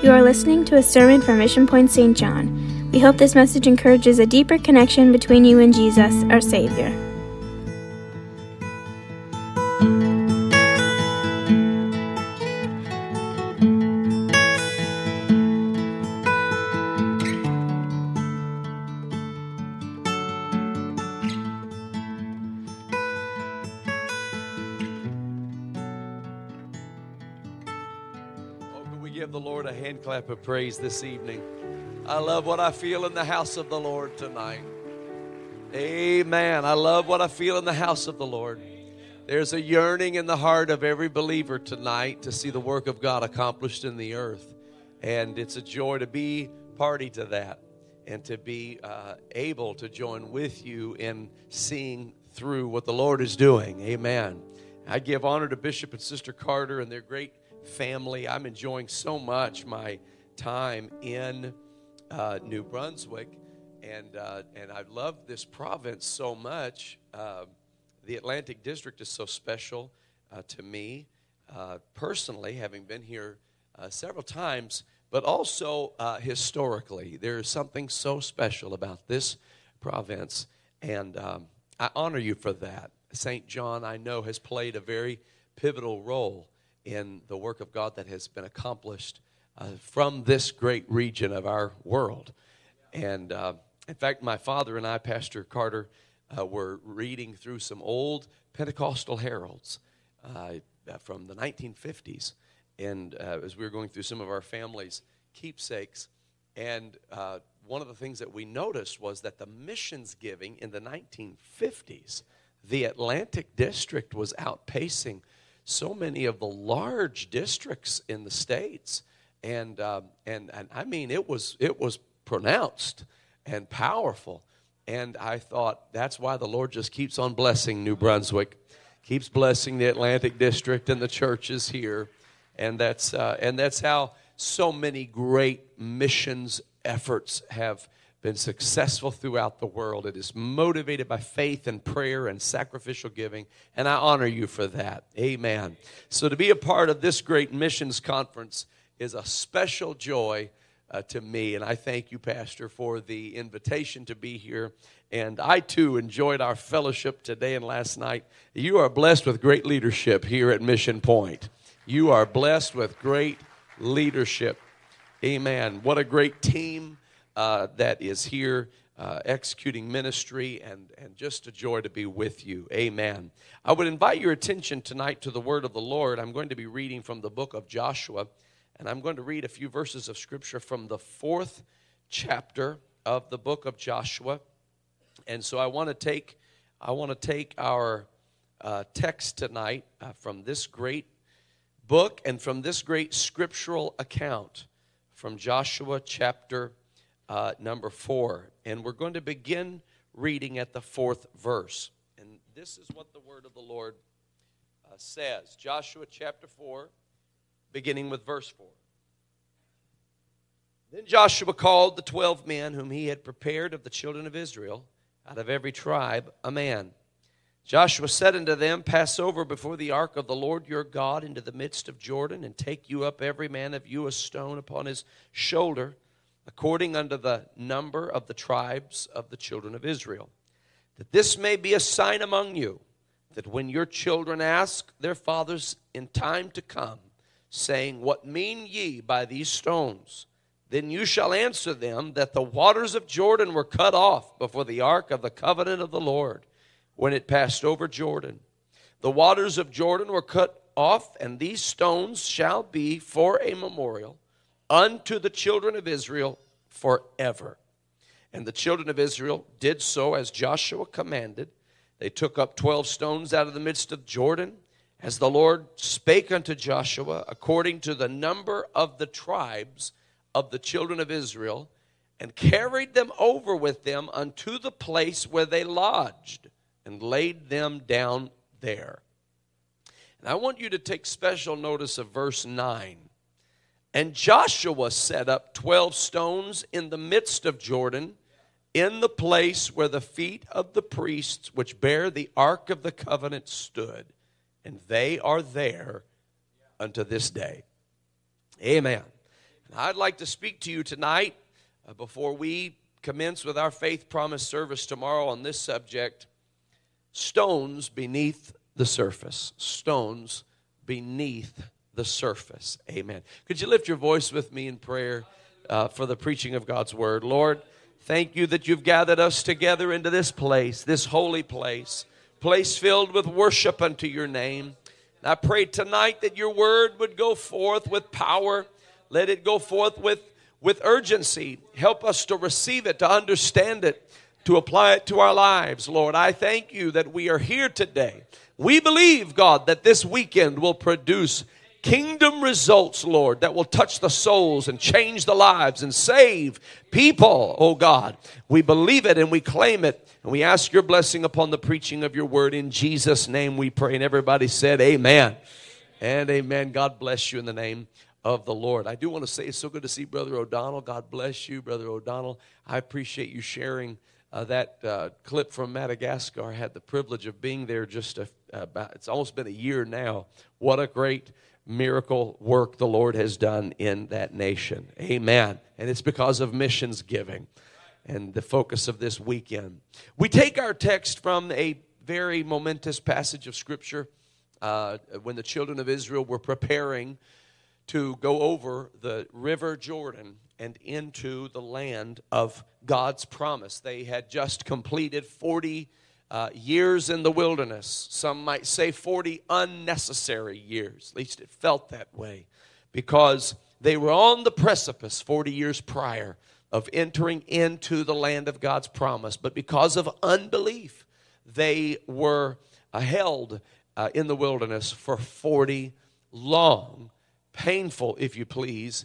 You are listening to a sermon from Mission Point St. John. We hope this message encourages a deeper connection between you and Jesus, our Savior. Give the Lord a hand clap of praise this evening. I love what I feel in the house of the Lord tonight. Amen. I love what I feel in the house of the Lord. There's a yearning in the heart of every believer tonight to see the work of God accomplished in the earth. And it's a joy to be party to that and to be able to join with you in seeing through what the Lord is doing. Amen. I give honor to Bishop and Sister Carter and their great family. I'm enjoying so much my time in New Brunswick, and I love this province so much. The Atlantic District is so special to me personally, having been here several times, but also historically. There is something so special about this province, and I honor you for that. St. John, I know, has played a very pivotal role in the work of God that has been accomplished from this great region of our world. And in fact, my father and I, Pastor Carter, were reading through some old Pentecostal heralds from the 1950s, and as we were going through some of our family's keepsakes, and one of the things that we noticed was that the missions giving in the 1950s, the Atlantic District was outpacing so many of the large districts in the states, and I mean it was pronounced and powerful, and I thought that's why the Lord just keeps on blessing New Brunswick, keeps blessing the Atlantic District and the churches here, and that's how so many great missions efforts have been successful throughout the world. It is motivated by faith and prayer and sacrificial giving, and I honor you for that. Amen. So to be a part of this great missions conference is a special joy to me, and I thank you, Pastor, for the invitation to be here. And I, too, enjoyed our fellowship today and last night. You are blessed with great leadership here at Mission Point. You are blessed with great leadership. Amen. What a great team that is here executing ministry, and just a joy to be with you. Amen. I would invite your attention tonight to the word of the Lord. I'm going to be reading from the book of Joshua, and I'm going to read a few verses of Scripture from the 4th chapter of the book of Joshua. And so I want to take our text tonight from this great book and from this great scriptural account from Joshua chapter number 4, and we're going to begin reading at the 4th verse. And this is what the word of the Lord says. Joshua chapter 4, beginning with verse 4. Then Joshua called the 12 men whom he had prepared of the children of Israel, out of every tribe a man. Joshua said unto them, Pass over before the ark of the Lord your God into the midst of Jordan, and take you up every man of you a stone upon his shoulder, according unto the number of the tribes of the children of Israel, that this may be a sign among you, that when your children ask their fathers in time to come, saying, What mean ye by these stones? Then you shall answer them that the waters of Jordan were cut off before the ark of the covenant of the Lord, when it passed over Jordan. The waters of Jordan were cut off, and these stones shall be for a memorial unto the children of Israel forever. And the children of Israel did so as Joshua commanded. They took up 12 stones out of the midst of Jordan, as the Lord spake unto Joshua, according to the number of the tribes of the children of Israel, and carried them over with them unto the place where they lodged, and laid them down there. And I want you to take special notice of verse 9. And Joshua set up 12 stones in the midst of Jordan, in the place where the feet of the priests which bear the ark of the covenant stood. And they are there unto this day. Amen. I'd like to speak to you tonight before we commence with our Faith Promise service tomorrow on this subject, stones beneath the surface. Stones beneath the surface. Amen. Could you lift your voice with me in prayer for the preaching of God's Word? Lord, thank you that you've gathered us together into this place, this holy place filled with worship unto your name. And I pray tonight that your Word would go forth with power. Let it go forth with urgency. Help us to receive it, to understand it, to apply it to our lives. Lord, I thank you that we are here today. We believe, God, that this weekend will produce kingdom results, Lord, that will touch the souls and change the lives and save people, oh God. We believe it and we claim it. And we ask your blessing upon the preaching of your word. In Jesus' name we pray. And everybody said amen. And amen. God bless you in the name of the Lord. I do want to say it's so good to see Brother O'Donnell. God bless you, Brother O'Donnell. I appreciate you sharing that clip from Madagascar. I had the privilege of being there it's almost been a year now. What a great miracle work the Lord has done in that nation. Amen. And it's because of missions giving and the focus of this weekend. We take our text from a very momentous passage of Scripture when the children of Israel were preparing to go over the river Jordan and into the land of God's promise. They had just completed 40 years in the wilderness. Some might say 40 unnecessary years. At least it felt that way. Because they were on the precipice 40 years prior of entering into the land of God's promise. But because of unbelief, they were held in the wilderness for 40 long, painful, if you please,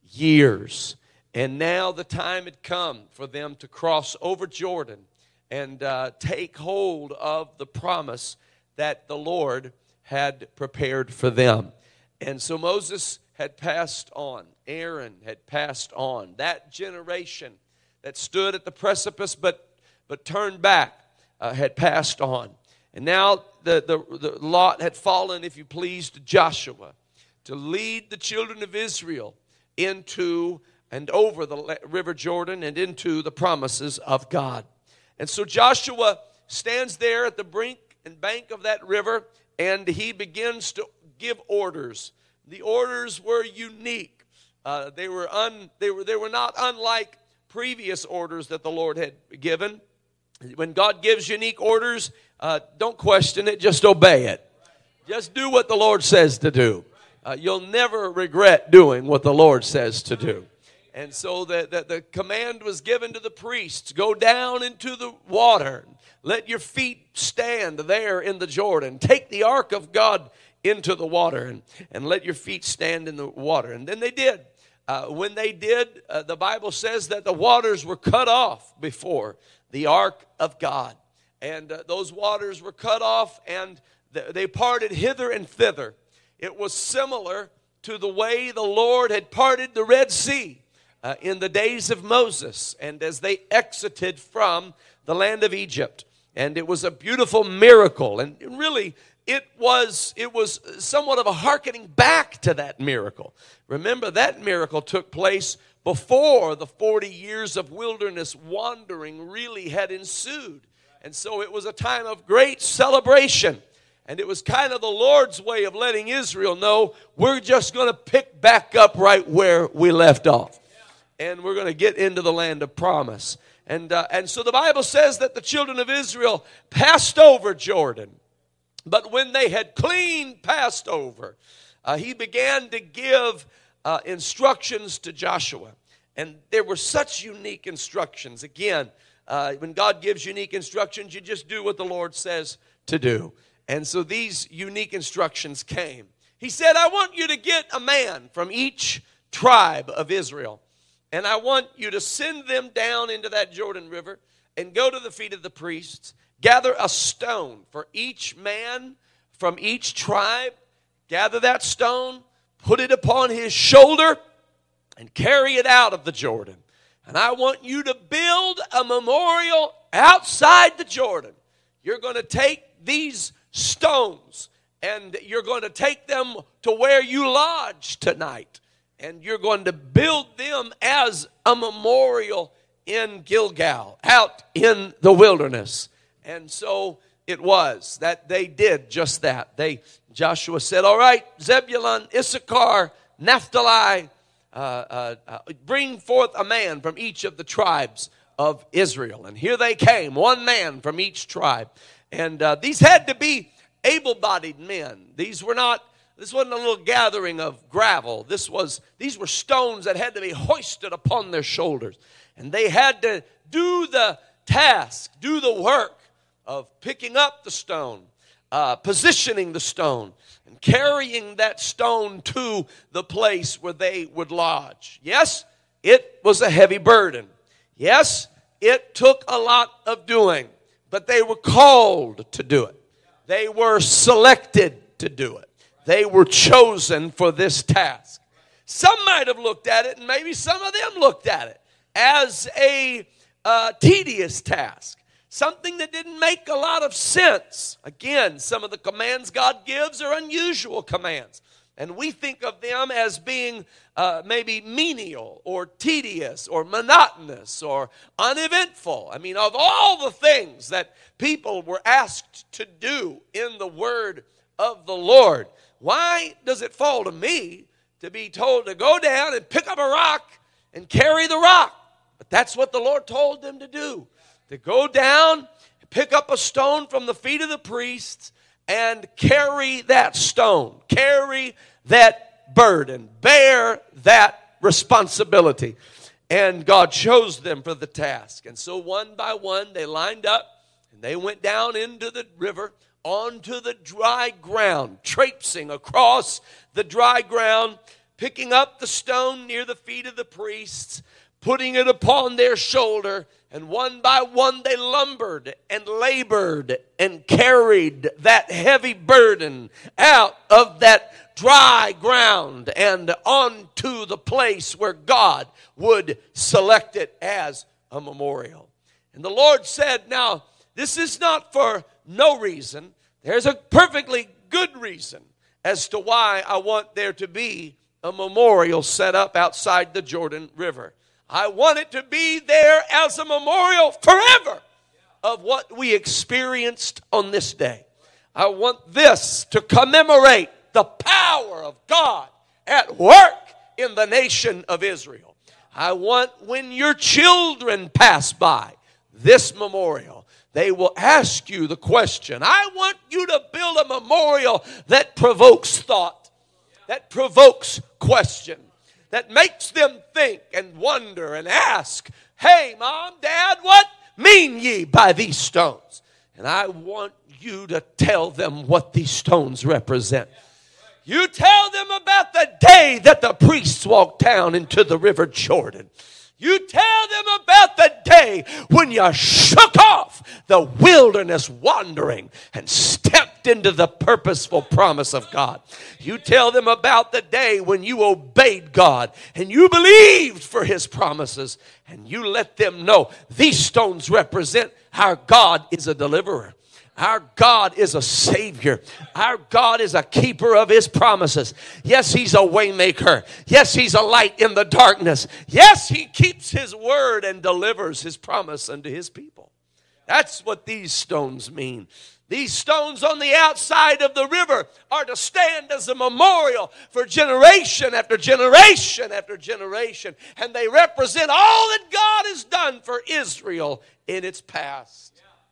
years. And now the time had come for them to cross over Jordan and take hold of the promise that the Lord had prepared for them. And so Moses had passed on. Aaron had passed on. That generation that stood at the precipice but turned back had passed on. And now the lot had fallen, if you please, to Joshua to lead the children of Israel into and over the river Jordan and into the promises of God. And so Joshua stands there at the brink and bank of that river, and he begins to give orders. The orders were unique. They were not unlike previous orders that the Lord had given. When God gives unique orders, don't question it, just obey it. Just do what the Lord says to do. You'll never regret doing what the Lord says to do. And so the command was given to the priests, go down into the water. Let your feet stand there in the Jordan. Take the ark of God into the water and let your feet stand in the water. And then they did. When they did, the Bible says that the waters were cut off before the ark of God. And those waters were cut off and they parted hither and thither. It was similar to the way the Lord had parted the Red Sea in the days of Moses and as they exited from the land of Egypt. And it was a beautiful miracle. And really, it was somewhat of a hearkening back to that miracle. Remember, that miracle took place before the 40 years of wilderness wandering really had ensued. And so it was a time of great celebration. And it was kind of the Lord's way of letting Israel know, we're just going to pick back up right where we left off. And we're going to get into the land of promise. And so the Bible says that the children of Israel passed over Jordan. But when they had clean passed over, he began to give instructions to Joshua. And there were such unique instructions. Again, when God gives unique instructions, you just do what the Lord says to do. And so these unique instructions came. He said, I want you to get a man from each tribe of Israel. And I want you to send them down into that Jordan River and go to the feet of the priests. Gather a stone for each man from each tribe. Gather that stone, put it upon his shoulder, and carry it out of the Jordan. And I want you to build a memorial outside the Jordan. You're going to take these stones and you're going to take them to where you lodge tonight. and you're going to build them as a memorial in Gilgal, out in the wilderness. And so it was that they did just that. Joshua said, all right, Zebulun, Issachar, Naphtali, bring forth a man from each of the tribes of Israel. And here they came, one man from each tribe. And these had to be able-bodied men. This wasn't a little gathering of gravel. These were stones that had to be hoisted upon their shoulders. And they had to do the task, do the work of picking up the stone, positioning the stone, and carrying that stone to the place where they would lodge. Yes, it was a heavy burden. Yes, it took a lot of doing, but they were called to do it. They were selected to do it. They were chosen for this task. Some might have looked at it, and maybe some of them looked at it as a tedious task, something that didn't make a lot of sense. Again, some of the commands God gives are unusual commands, and we think of them as being maybe menial or tedious or monotonous or uneventful. I mean, of all the things that people were asked to do in the word of the Lord, why does it fall to me to be told to go down and pick up a rock and carry the rock? But that's what the Lord told them to do, to go down, pick up a stone from the feet of the priests and carry that stone, carry that burden, bear that responsibility. And God chose them for the task. And so one by one they lined up and they went down into the river, onto the dry ground, traipsing across the dry ground, picking up the stone near the feet of the priests, putting it upon their shoulder, and one by one they lumbered and labored and carried that heavy burden out of that dry ground and onto the place where God would select it as a memorial. And the Lord said, now, this is not for no reason. There's a perfectly good reason as to why I want there to be a memorial set up outside the Jordan River. I want it to be there as a memorial forever of what we experienced on this day. I want this to commemorate the power of God at work in the nation of Israel. I want when your children pass by this memorial, they will ask you the question. I want you to build a memorial that provokes thought, that provokes question, that makes them think and wonder and ask, hey, Mom, Dad, what mean ye by these stones? And I want you to tell them what these stones represent. You tell them about the day that the priests walked down into the river Jordan. You tell them about the day when you shook off the wilderness wandering and stepped into the purposeful promise of God. You tell them about the day when you obeyed God and you believed for His promises, and you let them know these stones represent our God is a deliverer. Our God is a Savior. Our God is a keeper of His promises. Yes, He's a way maker. Yes, He's a light in the darkness. Yes, He keeps His word and delivers His promise unto His people. That's what these stones mean. These stones on the outside of the river are to stand as a memorial for generation after generation after generation. And they represent all that God has done for Israel in its past.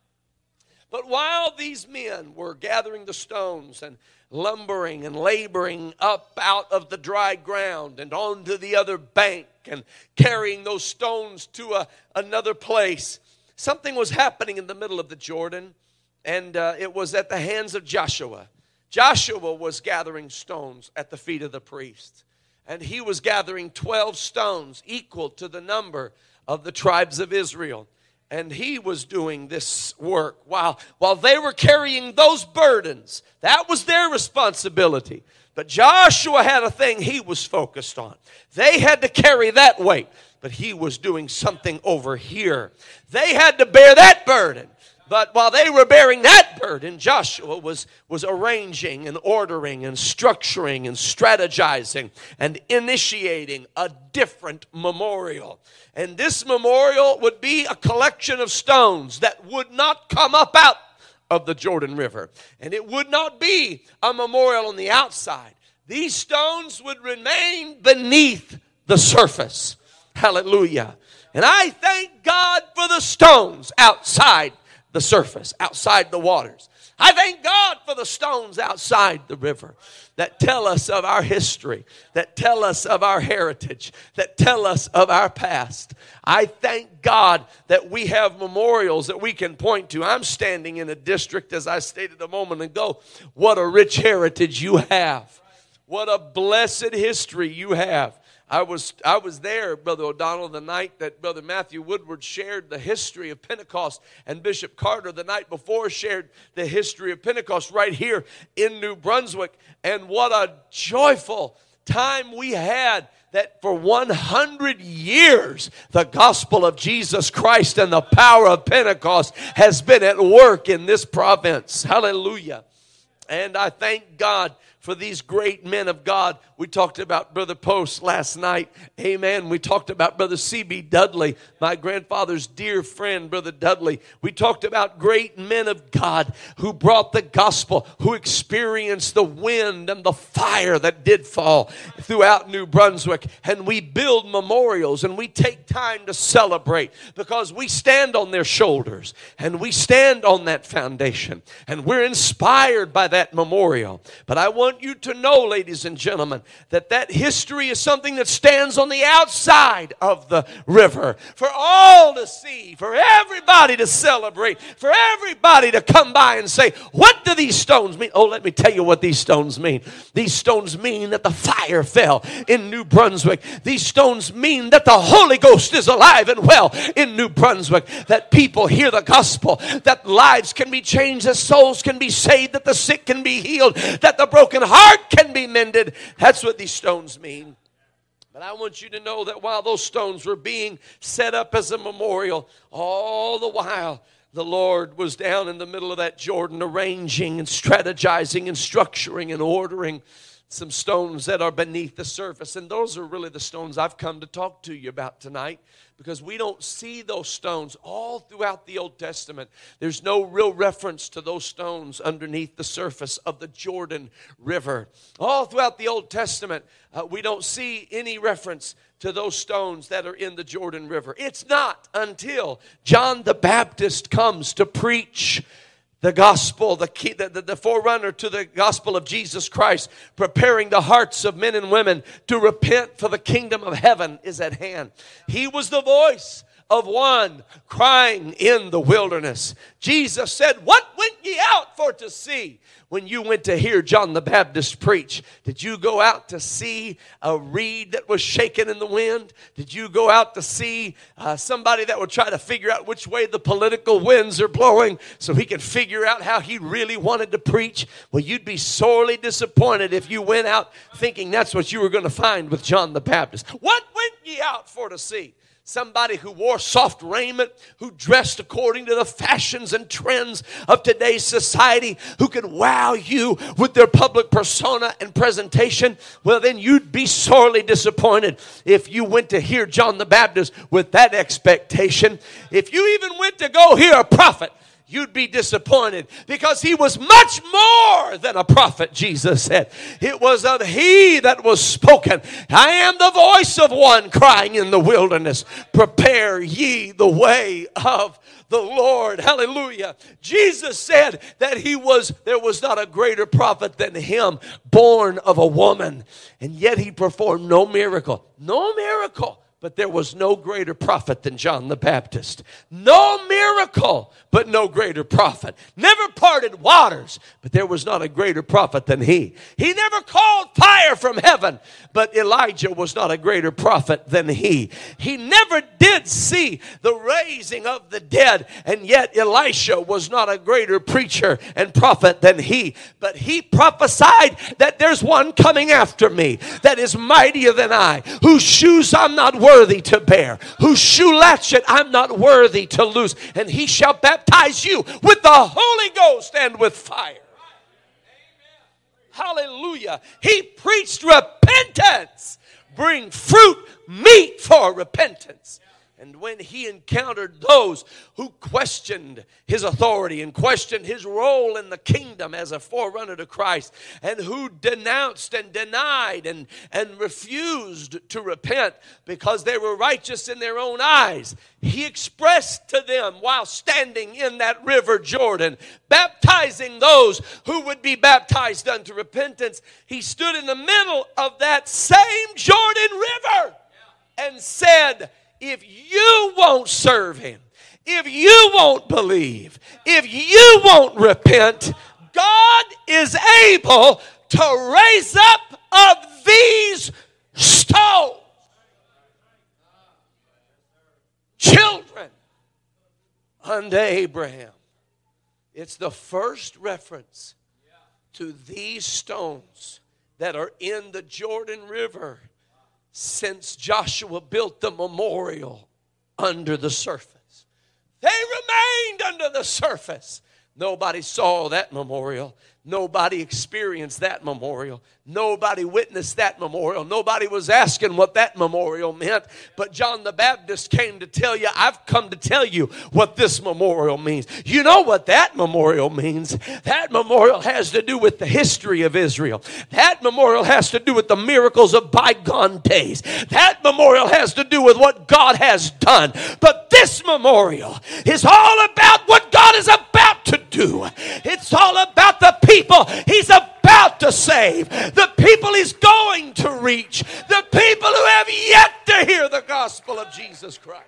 But while these men were gathering the stones and lumbering and laboring up out of the dry ground and onto the other bank and carrying those stones to another place, something was happening in the middle of the Jordan, and it was at the hands of Joshua. Joshua was gathering stones at the feet of the priests, and he was gathering 12 stones equal to the number of the tribes of Israel. And he was doing this work while they were carrying those burdens. That was their responsibility. But Joshua had a thing he was focused on. They had to carry that weight, but he was doing something over here. They had to bear that burden, But while they were bearing that burden, Joshua was arranging and ordering and structuring and strategizing and initiating a different memorial. And this memorial would be a collection of stones that would not come up out of the Jordan River. And it would not be a memorial on the outside. These stones would remain beneath the surface. Hallelujah. And I thank God for the stones outside the surface, outside the waters. I thank God for the stones outside the river that tell us of our history, that tell us of our heritage, that tell us of our past. I thank God that we have memorials that we can point to. I'm standing in a district, as I stated a moment ago, what a rich heritage you have. What a blessed history you have. I was there, Brother O'Donnell, the night that Brother Matthew Woodward shared the history of Pentecost, and Bishop Carter the night before shared the history of Pentecost right here in New Brunswick. And what a joyful time we had, that for 100 years the gospel of Jesus Christ and the power of Pentecost has been at work in this province. Hallelujah. And I thank God for these great men of God. We talked about Brother Post last night. Amen. We talked about Brother C.B. Dudley, my grandfather's dear friend, Brother Dudley. We talked about great men of God who brought the gospel, who experienced the wind and the fire that did fall throughout New Brunswick. And we build memorials and we take time to celebrate because we stand on their shoulders and we stand on that foundation. And we're inspired by that memorial. But I want you to know, ladies and gentlemen, that history is something that stands on the outside of the river for all to see, for everybody to celebrate, for everybody to come by and say, what do these stones mean? Oh, let me tell you what these stones mean. These stones mean that the fire fell in New Brunswick. These stones mean that the Holy Ghost is alive and well in New Brunswick, that people hear the gospel, that lives can be changed, that souls can be saved, that the sick can be healed, that the broken heart can be mended. That's what these stones mean. But I want you to know that while those stones were being set up as a memorial, all the while the Lord was down in the middle of that Jordan arranging and strategizing and structuring and ordering some stones that are beneath the surface. And those are really the stones I've come to talk to you about tonight, because we don't see those stones all throughout the Old Testament. There's no real reference to those stones underneath the surface of the Jordan River. All throughout the Old Testament, we don't see any reference to those stones that are in the Jordan River. It's not until John the Baptist comes to preach the gospel, the forerunner to the gospel of Jesus Christ, preparing the hearts of men and women to repent, for the kingdom of heaven is at hand. He was the voice of one crying in the wilderness. Jesus said, what went ye out for to see? When you went to hear John the Baptist preach, did you go out to see a reed that was shaking in the wind? Did you go out to see somebody that would try to figure out which way the political winds are blowing so he could figure out how he really wanted to preach? Well, you'd be sorely disappointed if you went out thinking that's what you were going to find with John the Baptist. What went ye out for to see? Somebody who wore soft raiment, who dressed according to the fashions and trends of today's society, who could wow you with their public persona and presentation. Well, then you'd be sorely disappointed if you went to hear John the Baptist with that expectation. If you even went to go hear a prophet, you'd be disappointed, because he was much more than a prophet, Jesus said. It was of he that was spoken. I am the voice of one crying in the wilderness, prepare ye the way of the Lord. Hallelujah. Jesus said that there was not a greater prophet than him, born of a woman. And yet he performed no miracle. No miracle. But there was no greater prophet than John the Baptist. No miracle, but no greater prophet. Never parted waters, but there was not a greater prophet than he. He never called fire from heaven, but Elijah was not a greater prophet than he. He never did see the raising of the dead, and yet Elisha was not a greater preacher and prophet than he. But he prophesied that there's one coming after me that is mightier than I, whose shoes I'm not worthy worthy to bear, whose shoe latchet I'm not worthy to loose. And he shall baptize you with the Holy Ghost and with fire. Hallelujah. He preached repentance. Bring fruit, meat for repentance. And when he encountered those who questioned his authority and questioned his role in the kingdom as a forerunner to Christ, and who denounced and denied and refused to repent because they were righteous in their own eyes, he expressed to them while standing in that river Jordan, baptizing those who would be baptized unto repentance. He stood in the middle of that same Jordan River and said, if you won't serve him, if you won't believe, if you won't repent, God is able to raise up of these stones children unto Abraham. It's the first reference to these stones that are in the Jordan River since Joshua built the memorial under the surface. They remained under the surface. Nobody saw that memorial. Nobody experienced that memorial. Nobody witnessed that memorial. Nobody was asking what that memorial meant. But John the Baptist came to tell you, I've come to tell you what this memorial means. You know what that memorial means? That memorial has to do with the history of Israel. That memorial has to do with the miracles of bygone days. That memorial has to do with what God has done. But this memorial is all about what God is about to do. It's all about the people he's about to save, the people he's going to reach, the people who have yet to hear the gospel of Jesus Christ.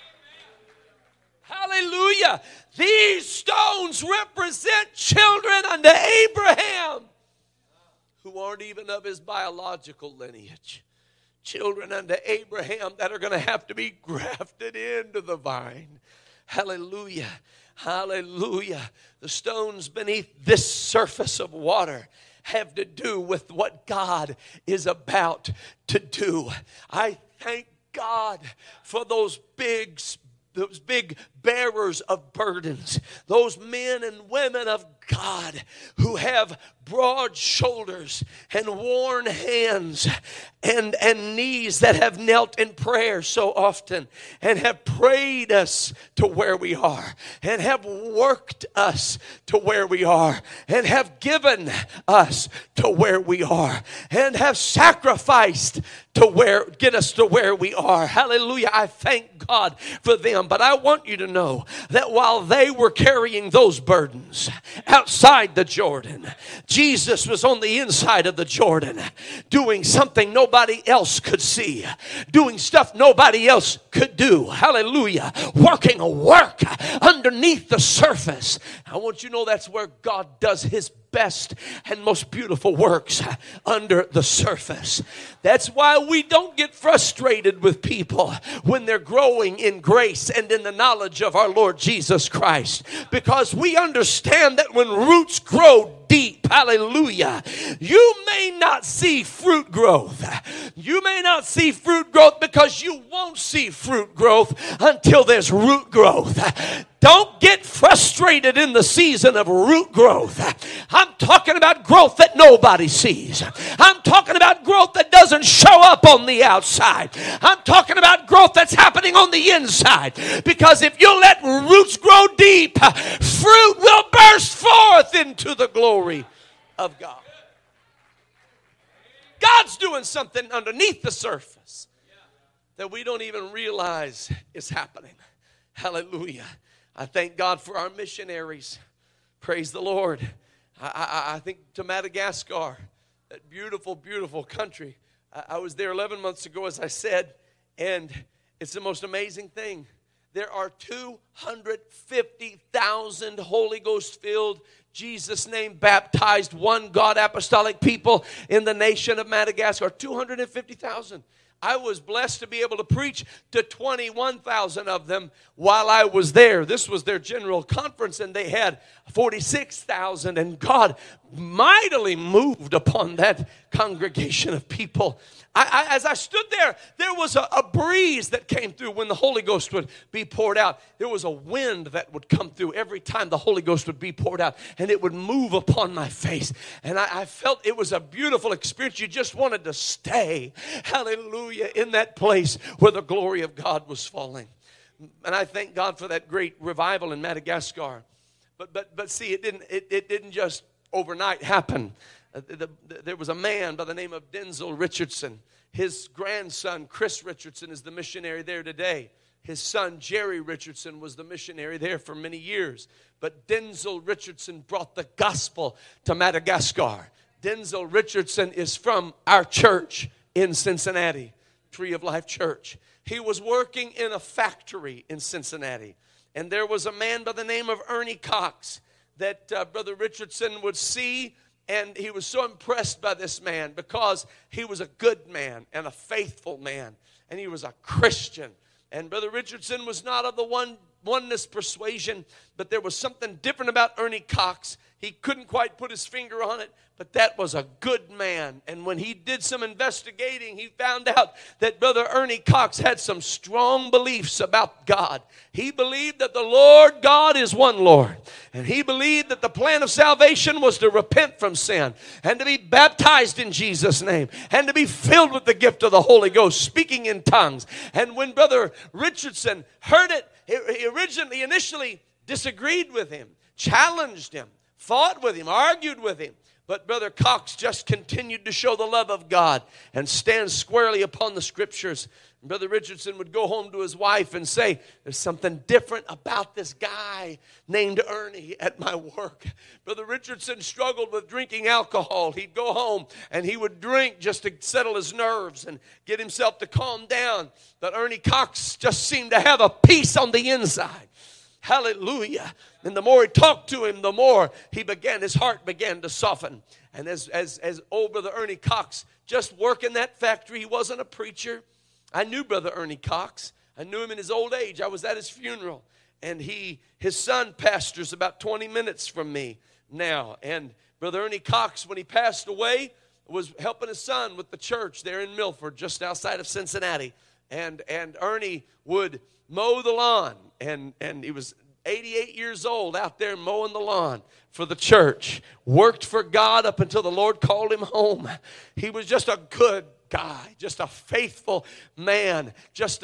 Hallelujah. These stones represent children unto Abraham who aren't even of his biological lineage. Children unto Abraham that are going to have to be grafted into the vine. Hallelujah. Hallelujah. The stones beneath this surface of water have to do with what God is about to do. I thank God for those big bearers of burdens, those men and women of God who have broad shoulders and worn hands and knees that have knelt in prayer so often and have prayed us to where we are and have worked us to where we are and have given us to where we are and have sacrificed to get us to where we are. Hallelujah. I thank God for them. But I want you to know that while they were carrying those burdens outside the Jordan, Jesus was on the inside of the Jordan doing something nobody else could see, doing stuff nobody else could do. Hallelujah. Working a work underneath the surface. I want you to know that's where God does his best and most beautiful works, under the surface. That's why we don't get frustrated with people when they're growing in grace and in the knowledge of our Lord Jesus Christ, because we understand that when roots grow deep, hallelujah, you may not see fruit growth. You may not see fruit growth because you won't see fruit growth until there's root growth. Don't get frustrated in the season of root growth. I'm talking about growth that nobody sees. I'm talking about growth that doesn't show up on the outside. I'm talking about growth that's happening on the inside. Because if you let roots grow deep, fruit will burst forth into the glory of God. God's doing something underneath the surface that we don't even realize is happening. Hallelujah. I thank God for our missionaries. Praise the Lord. I think to Madagascar, that beautiful, beautiful country. I was there 11 months ago, as I said, and it's the most amazing thing. There are 250,000 Holy Ghost-filled, Jesus' name baptized, one God apostolic people in the nation of Madagascar. 250,000. I was blessed to be able to preach to 21,000 of them while I was there. This was their general conference, and they had 46,000, and God mightily moved upon that congregation of people. As I stood there, there was a breeze that came through when the Holy Ghost would be poured out. There was a wind that would come through every time the Holy Ghost would be poured out, and it would move upon my face. And I felt it was a beautiful experience. You just wanted to stay, hallelujah, in that place where the glory of God was falling. And I thank God for that great revival in Madagascar. But see, it didn't just overnight happen. There was a man by the name of Denzel Richardson. His grandson, Chris Richardson, is the missionary there today. His son, Jerry Richardson, was the missionary there for many years. But Denzel Richardson brought the gospel to Madagascar. Denzel Richardson is from our church in Cincinnati, Tree of Life Church. He was working in a factory in Cincinnati. And there was a man by the name of Ernie Cox that Brother Richardson would see. And he was so impressed by this man because he was a good man and a faithful man. And he was a Christian. And Brother Richardson was not of the oneness persuasion, but there was something different about Ernie Cox. He couldn't quite put his finger on it, but that was a good man. And when he did some investigating, he found out that Brother Ernie Cox had some strong beliefs about God. He believed that the Lord God is one Lord. And he believed that the plan of salvation was to repent from sin and to be baptized in Jesus' name and to be filled with the gift of the Holy Ghost, speaking in tongues. And when Brother Richardson heard it, he initially disagreed with him, challenged him, fought with him, argued with him. But Brother Cox just continued to show the love of God and stand squarely upon the Scriptures. And Brother Richardson would go home to his wife and say, there's something different about this guy named Ernie at my work. Brother Richardson struggled with drinking alcohol. He'd go home and he would drink just to settle his nerves and get himself to calm down. But Ernie Cox just seemed to have a peace on the inside. Hallelujah. And the more he talked to him, the more his heart began to soften. And as old Brother Ernie Cox just worked in that factory, he wasn't a preacher. I knew Brother Ernie Cox. I knew him in his old age. I was at his funeral. And his son pastors about 20 minutes from me now. And Brother Ernie Cox, when he passed away, was helping his son with the church there in Milford, just outside of Cincinnati. And Ernie would mow the lawn, and he was 88 years old out there mowing the lawn for the church. Worked for God up until the Lord called him home. He was just a good guy, just a faithful man, just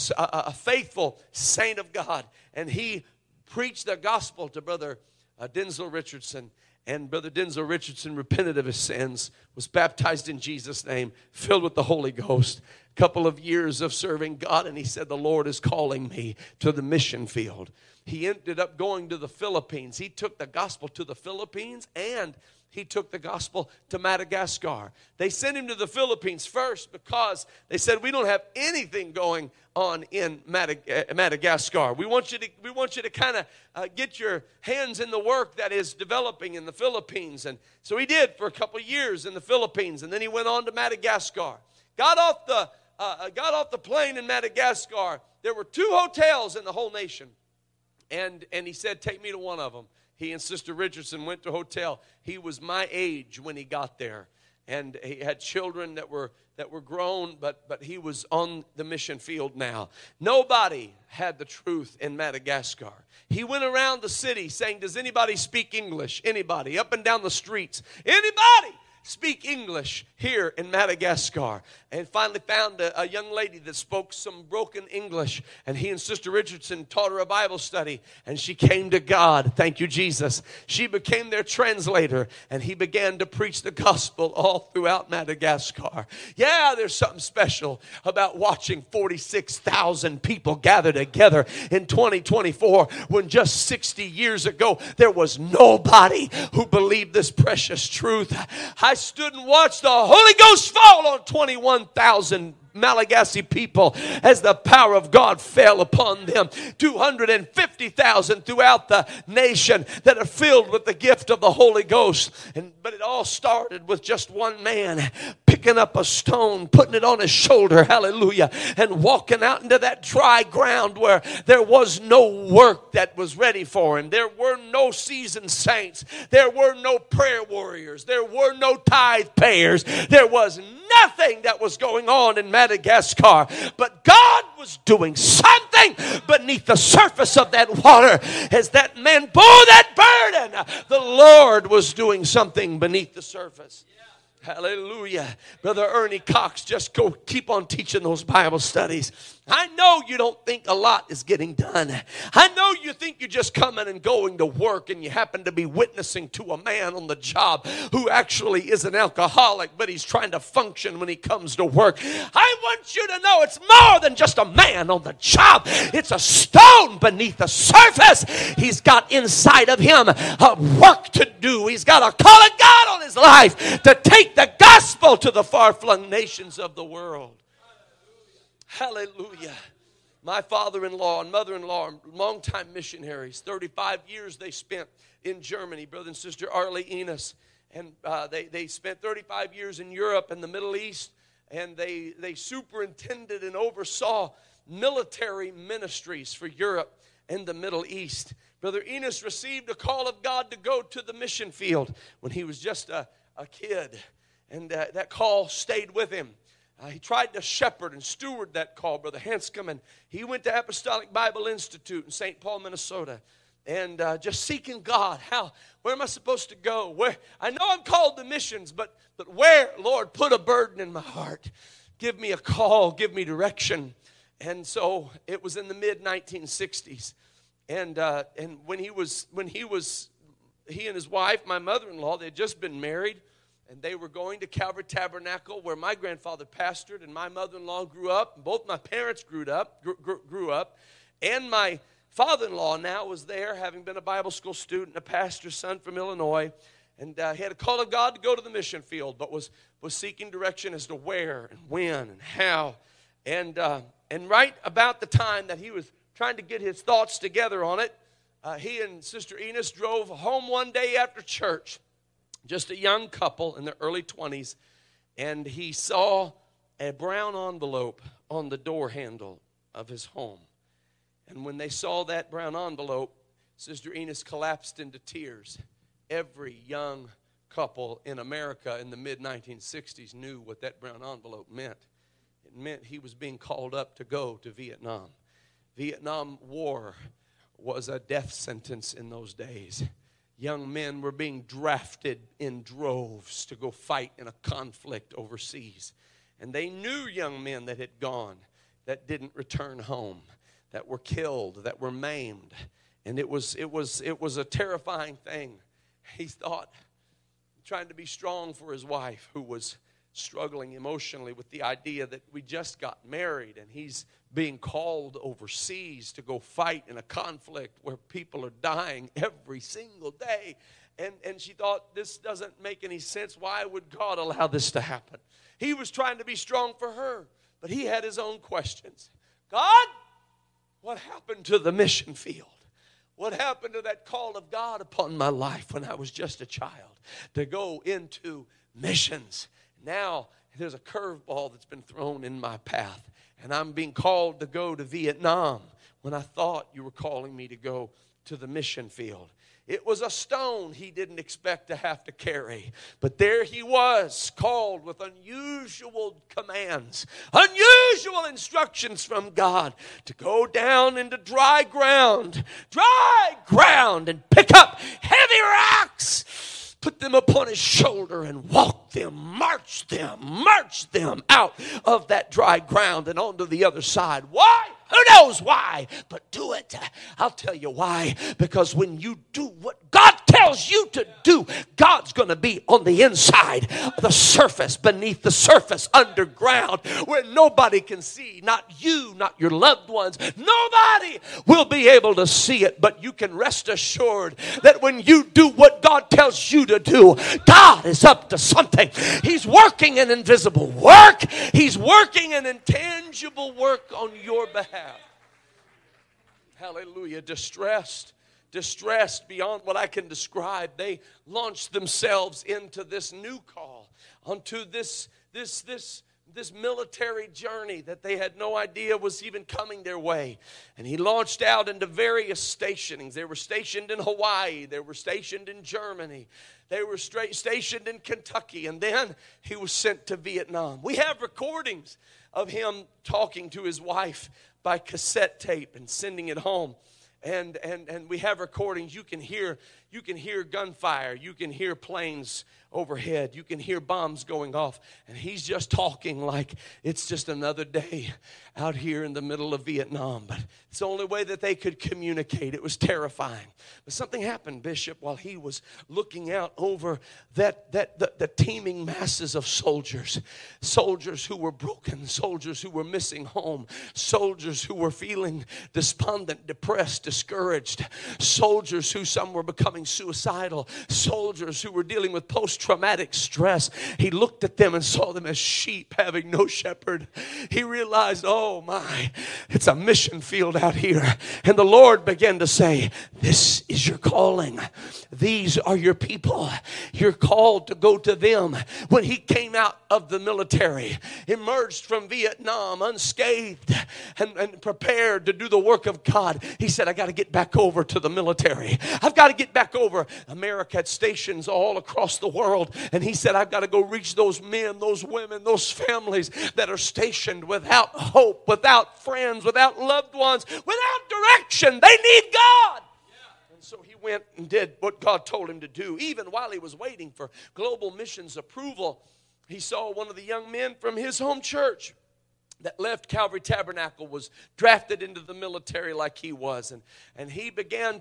a faithful saint of God. And he preached the gospel to Brother Denzel Richardson. And Brother Denzel Richardson repented of his sins, was baptized in Jesus' name, filled with the Holy Ghost. A couple of years of serving God, and he said, the Lord is calling me to the mission field. He ended up going to the Philippines. He took the gospel to the Philippines, and he took the gospel to Madagascar. They sent him to the Philippines first because they said, we don't have anything going on in Madagascar. We want you to kind of get your hands in the work that is developing in the Philippines. And so he did for a couple of years in the Philippines, and then he went on to Madagascar. Got off the plane in Madagascar. There were 2 hotels in the whole nation. And he said, take me to one of them. He and Sister Richardson went to a hotel. He was my age when he got there. And he had children that were grown, but he was on the mission field now. Nobody had the truth in Madagascar. He went around the city saying, does anybody speak English? Anybody? Up and down the streets. Anybody speak English here in Madagascar? And finally found a young lady that spoke some broken English, and he and Sister Richardson taught her a Bible study, and she came to God. Thank you, Jesus. She became their translator, and he began to preach the gospel all throughout Madagascar. Yeah, there's something special about watching 46,000 people gather together in 2024 when just 60 years ago there was nobody who believed this precious truth. I stood and watched the Holy Ghost fall on 21,000 Malagasy people as the power of God fell upon them. 250,000 throughout the nation that are filled with the gift of the Holy Ghost. But it all started with just one man picking up a stone, putting it on his shoulder, hallelujah, and walking out into that dry ground where there was no work that was ready for him. There were no seasoned saints. There were no prayer warriors. There were no tithe payers. There was nothing that was going on in Madagascar. But God was doing something beneath the surface of that water. As that man bore that burden, the Lord was doing something beneath the surface. Hallelujah. Brother Ernie Cox, just go keep on teaching those Bible studies. I know you don't think a lot is getting done. I know you think you're just coming and going to work and you happen to be witnessing to a man on the job who actually is an alcoholic, but he's trying to function when he comes to work. I want you to know it's more than just a man on the job. It's a stone beneath the surface. He's got inside of him a work to do. He's got a call of God on his life to take the gospel to the far-flung nations of the world. Hallelujah. My father-in-law and mother-in-law, longtime missionaries, 35 years they spent in Germany, brother and sister Arlie Enos. And they spent 35 years in Europe and the Middle East, and they superintended and oversaw military ministries for Europe and the Middle East. Brother Enos received a call of God to go to the mission field when he was just a kid, and that call stayed with him. He tried to shepherd and steward that call, Brother Hanscom, and he went to Apostolic Bible Institute in St. Paul, Minnesota, and just seeking God. Where am I supposed to go? Where I know I'm called to missions, but where, Lord, put a burden in my heart. Give me a call, give me direction. And so it was in the mid-1960s, and when he and his wife, my mother-in-law, they had just been married. And they were going to Calvary Tabernacle, where my grandfather pastored, and my mother-in-law grew up. And both my parents grew up, and my father-in-law now was there, having been a Bible school student, a pastor's son from Illinois, and he had a call of God to go to the mission field, but was seeking direction as to where and when and how. And right about the time that he was trying to get his thoughts together on it, he and Sister Enos drove home one day after church. Just a young couple in their early 20s, and he saw a brown envelope on the door handle of his home. And when they saw that brown envelope, Sister Enos collapsed into tears. Every young couple in America in the mid-1960s knew what that brown envelope meant. It meant he was being called up to go to Vietnam. Vietnam War was a death sentence in those days. Young men were being drafted in droves to go fight in a conflict overseas. And they knew young men that had gone, that didn't return home, that were killed, that were maimed. And it was a terrifying thing. He thought, trying to be strong for his wife, who was struggling emotionally with the idea that we just got married and he's being called overseas to go fight in a conflict where people are dying every single day. And she thought, this doesn't make any sense. Why would God allow this to happen? He was trying to be strong for her, but he had his own questions. God, what happened to the mission field? What happened to that call of God upon my life when I was just a child to go into missions? Now there's a curveball that's been thrown in my path, and I'm being called to go to Vietnam when I thought you were calling me to go to the mission field. It was a stone he didn't expect to have to carry. But there he was, called with unusual commands, unusual instructions from God to go down into dry ground, and pick up heavy rocks, put them upon his shoulder and walk them, march them out of that dry ground and onto the other side. Why? Who knows why? But do it. I'll tell you why. Because when you do what God tells you to do, God's going to be on the inside, the surface, beneath the surface, underground, where nobody can see. Not you, not your loved ones. Nobody will be able to see it. But you can rest assured that when you do what God tells you to do, God is up to something. He's working an invisible work. He's working an intangible work on your behalf. Hallelujah. Distressed distressed beyond what I can describe, they launched themselves into this new call, onto this military journey that they had no idea was even coming their way. And he launched out into various stationings. They were stationed in Hawaii. They were stationed in Germany. They were stationed in Kentucky. And then he was sent to Vietnam. We have recordings of him talking to his wife by cassette tape and sending it home. And we have recordings. You can hear gunfire. You can hear planes overhead. You can hear bombs going off. And he's just talking like it's just another day out here in the middle of Vietnam. But it's the only way that they could communicate. It was terrifying. But something happened, Bishop, while he was looking out over the teeming masses of soldiers. Soldiers who were broken. Soldiers who were missing home. Soldiers who were feeling despondent, depressed, discouraged. Soldiers who some were becoming suicidal. Soldiers who were dealing with post-traumatic stress. He looked at them and saw them as sheep having no shepherd. He realized, oh my, it's a mission field out here. And the Lord began to say, this is your calling. These are your people. You're called to go to them. When he came out of the military, emerged from Vietnam unscathed and prepared to do the work of God, he said, I got to get back over to the military. I've got to get back over. America had stations all across the world. And he said, I've got to go reach those men, those women, those families that are stationed without hope, without friends, without loved ones, without direction. They need God. And so he went and did what God told him to do. Even while he was waiting for global missions approval, he saw one of the young men from his home church that left Calvary Tabernacle was drafted into the military like he was. And he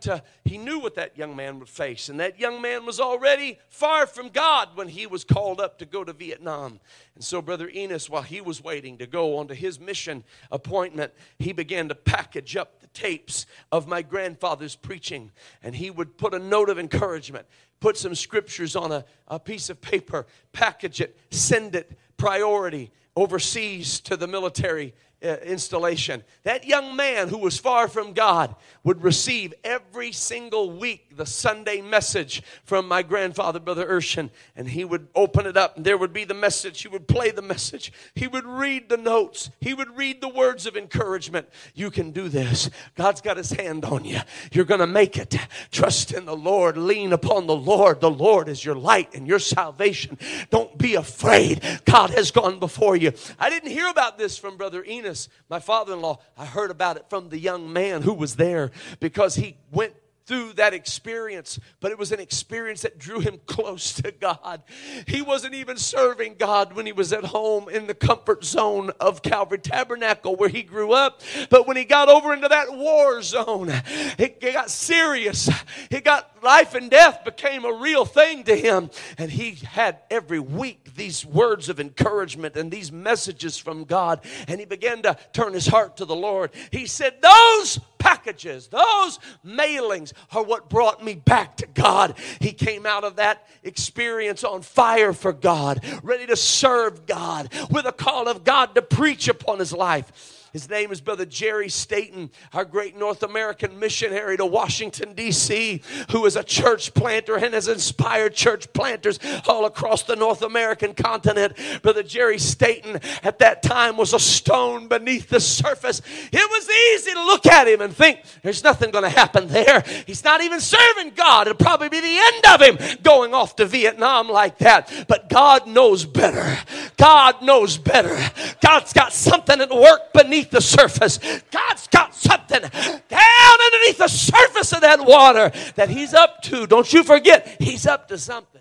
knew what that young man would face. And that young man was already far from God when he was called up to go to Vietnam. And so Brother Enos, while he was waiting to go on to his mission appointment, he began to package up the tapes of my grandfather's preaching. And he would put a note of encouragement, put some scriptures on a piece of paper, package it, send it, priority, overseas to the military installation. That young man who was far from God would receive every single week the Sunday message from my grandfather, Brother Urshan, and he would open it up and there would be the message. He would play the message. He would read the notes. He would read the words of encouragement. You can do this. God's got his hand on you. You're going to make it. Trust in the Lord. Lean upon the Lord. The Lord is your light and your salvation. Don't be afraid. God has gone before you. I didn't hear about this from Brother Enos, my father-in-law. I heard about it from the young man who was there because he went through that experience, but it was an experience that drew him close to God. He wasn't even serving God when he was at home in the comfort zone of Calvary Tabernacle where he grew up, but when he got over into that war zone, it got serious. It got life and death became a real thing to him, and he had every week these words of encouragement and these messages from God, and he began to turn his heart to the Lord. He said, those packages, those mailings are what brought me back to God. He came out of that experience on fire for God, ready to serve God, with a call of God to preach upon his life. His name is Brother Jerry Staten, our great North American missionary to Washington, D.C., who is a church planter and has inspired church planters all across the North American continent. Brother Jerry Staten at that time was a stone beneath the surface. It was easy to look at him and think, there's nothing going to happen there. He's not even serving God. It'll probably be the end of him going off to Vietnam like that. But God knows better. God knows better. God's got something at work beneath the surface. God's got something down underneath the surface of that water that he's up to. Don't you forget, he's up to something.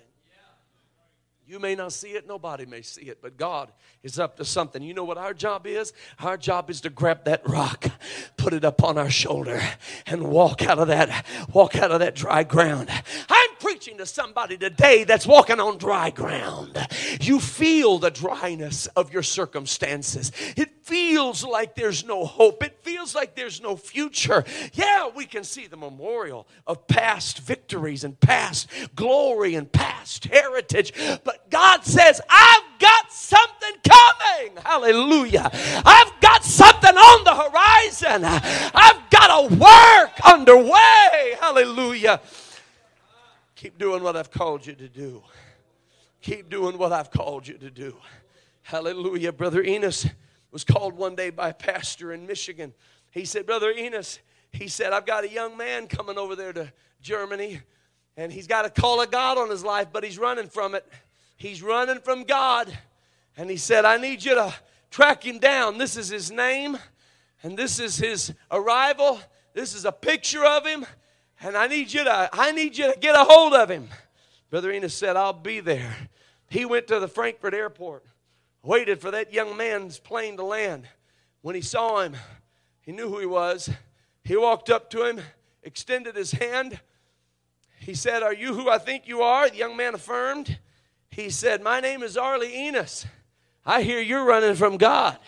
You may not see it, nobody may see it, but God is up to something. You know what our job is? Our job is to grab that rock, put it up on our shoulder, and walk out of that dry ground. I'm preaching to somebody today that's walking on dry ground. You feel the dryness of your circumstances. It feels like there's no hope. It feels like there's no future. Yeah, we can see the memorial of past victories and past glory and past heritage, but God says, I've got something coming. Hallelujah. I've got something on the horizon. I've got a work underway. Hallelujah. what I've called you to do. Keep doing what I've called you to do. Hallelujah. Brother Enos was called one day by a pastor in Michigan. He said, Brother Enos, he said, I've got a young man coming over there to Germany, and he's got a call of God on his life, but he's running from it. He's running from God. And he said, I need you to track him down. This is his name, and this is his arrival. This is a picture of him, and I need you to get a hold of him. Brother Enos said, I'll be there. He went to the Frankfurt airport, waited for that young man's plane to land. When he saw him, he knew who he was. He walked up to him, extended his hand. He said, are you who I think you are? The young man affirmed. He said, my name is Arlie Enos. I hear you're running from God.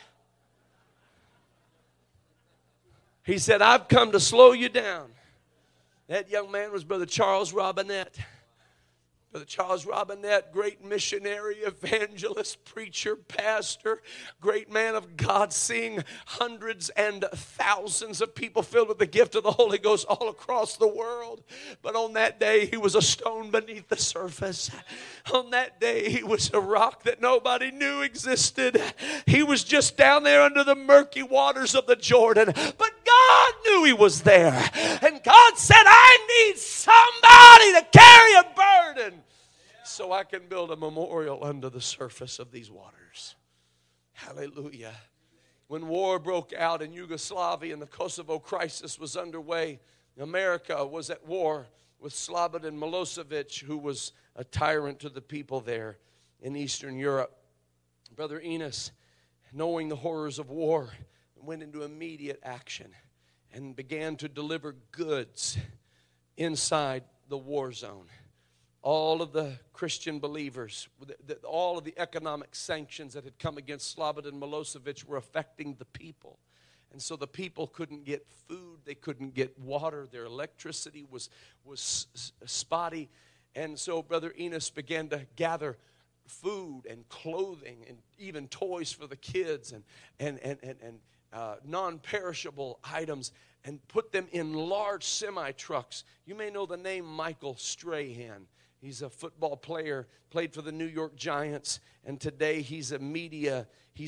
He said, I've come to slow you down. That young man was Brother Charles Robinette. Brother Charles Robinette, great missionary, evangelist, preacher, pastor, great man of God, seeing hundreds and thousands of people filled with the gift of the Holy Ghost all across the world. But on that day, he was a stone beneath the surface. On that day, he was a rock that nobody knew existed. He was just down there under the murky waters of the Jordan. But God knew he was there. And God said, I need somebody to carry a burden so I can build a memorial under the surface of these waters. Hallelujah. When war broke out in Yugoslavia and the Kosovo crisis was underway, America was at war with Slobodan Milosevic, who was a tyrant to the people there in Eastern Europe. Brother Enos, knowing the horrors of war, went into immediate action and began to deliver goods inside the war zone. All of the Christian believers, all of the economic sanctions that had come against Slobodan Milosevic were affecting the people. And so the people couldn't get food, they couldn't get water, their electricity was spotty. And so Brother Enos began to gather food and clothing and even toys for the kids and non-perishable items, and put them in large semi-trucks. You may know the name Michael Strahan. He's a football player, played for the New York Giants, and today he's a media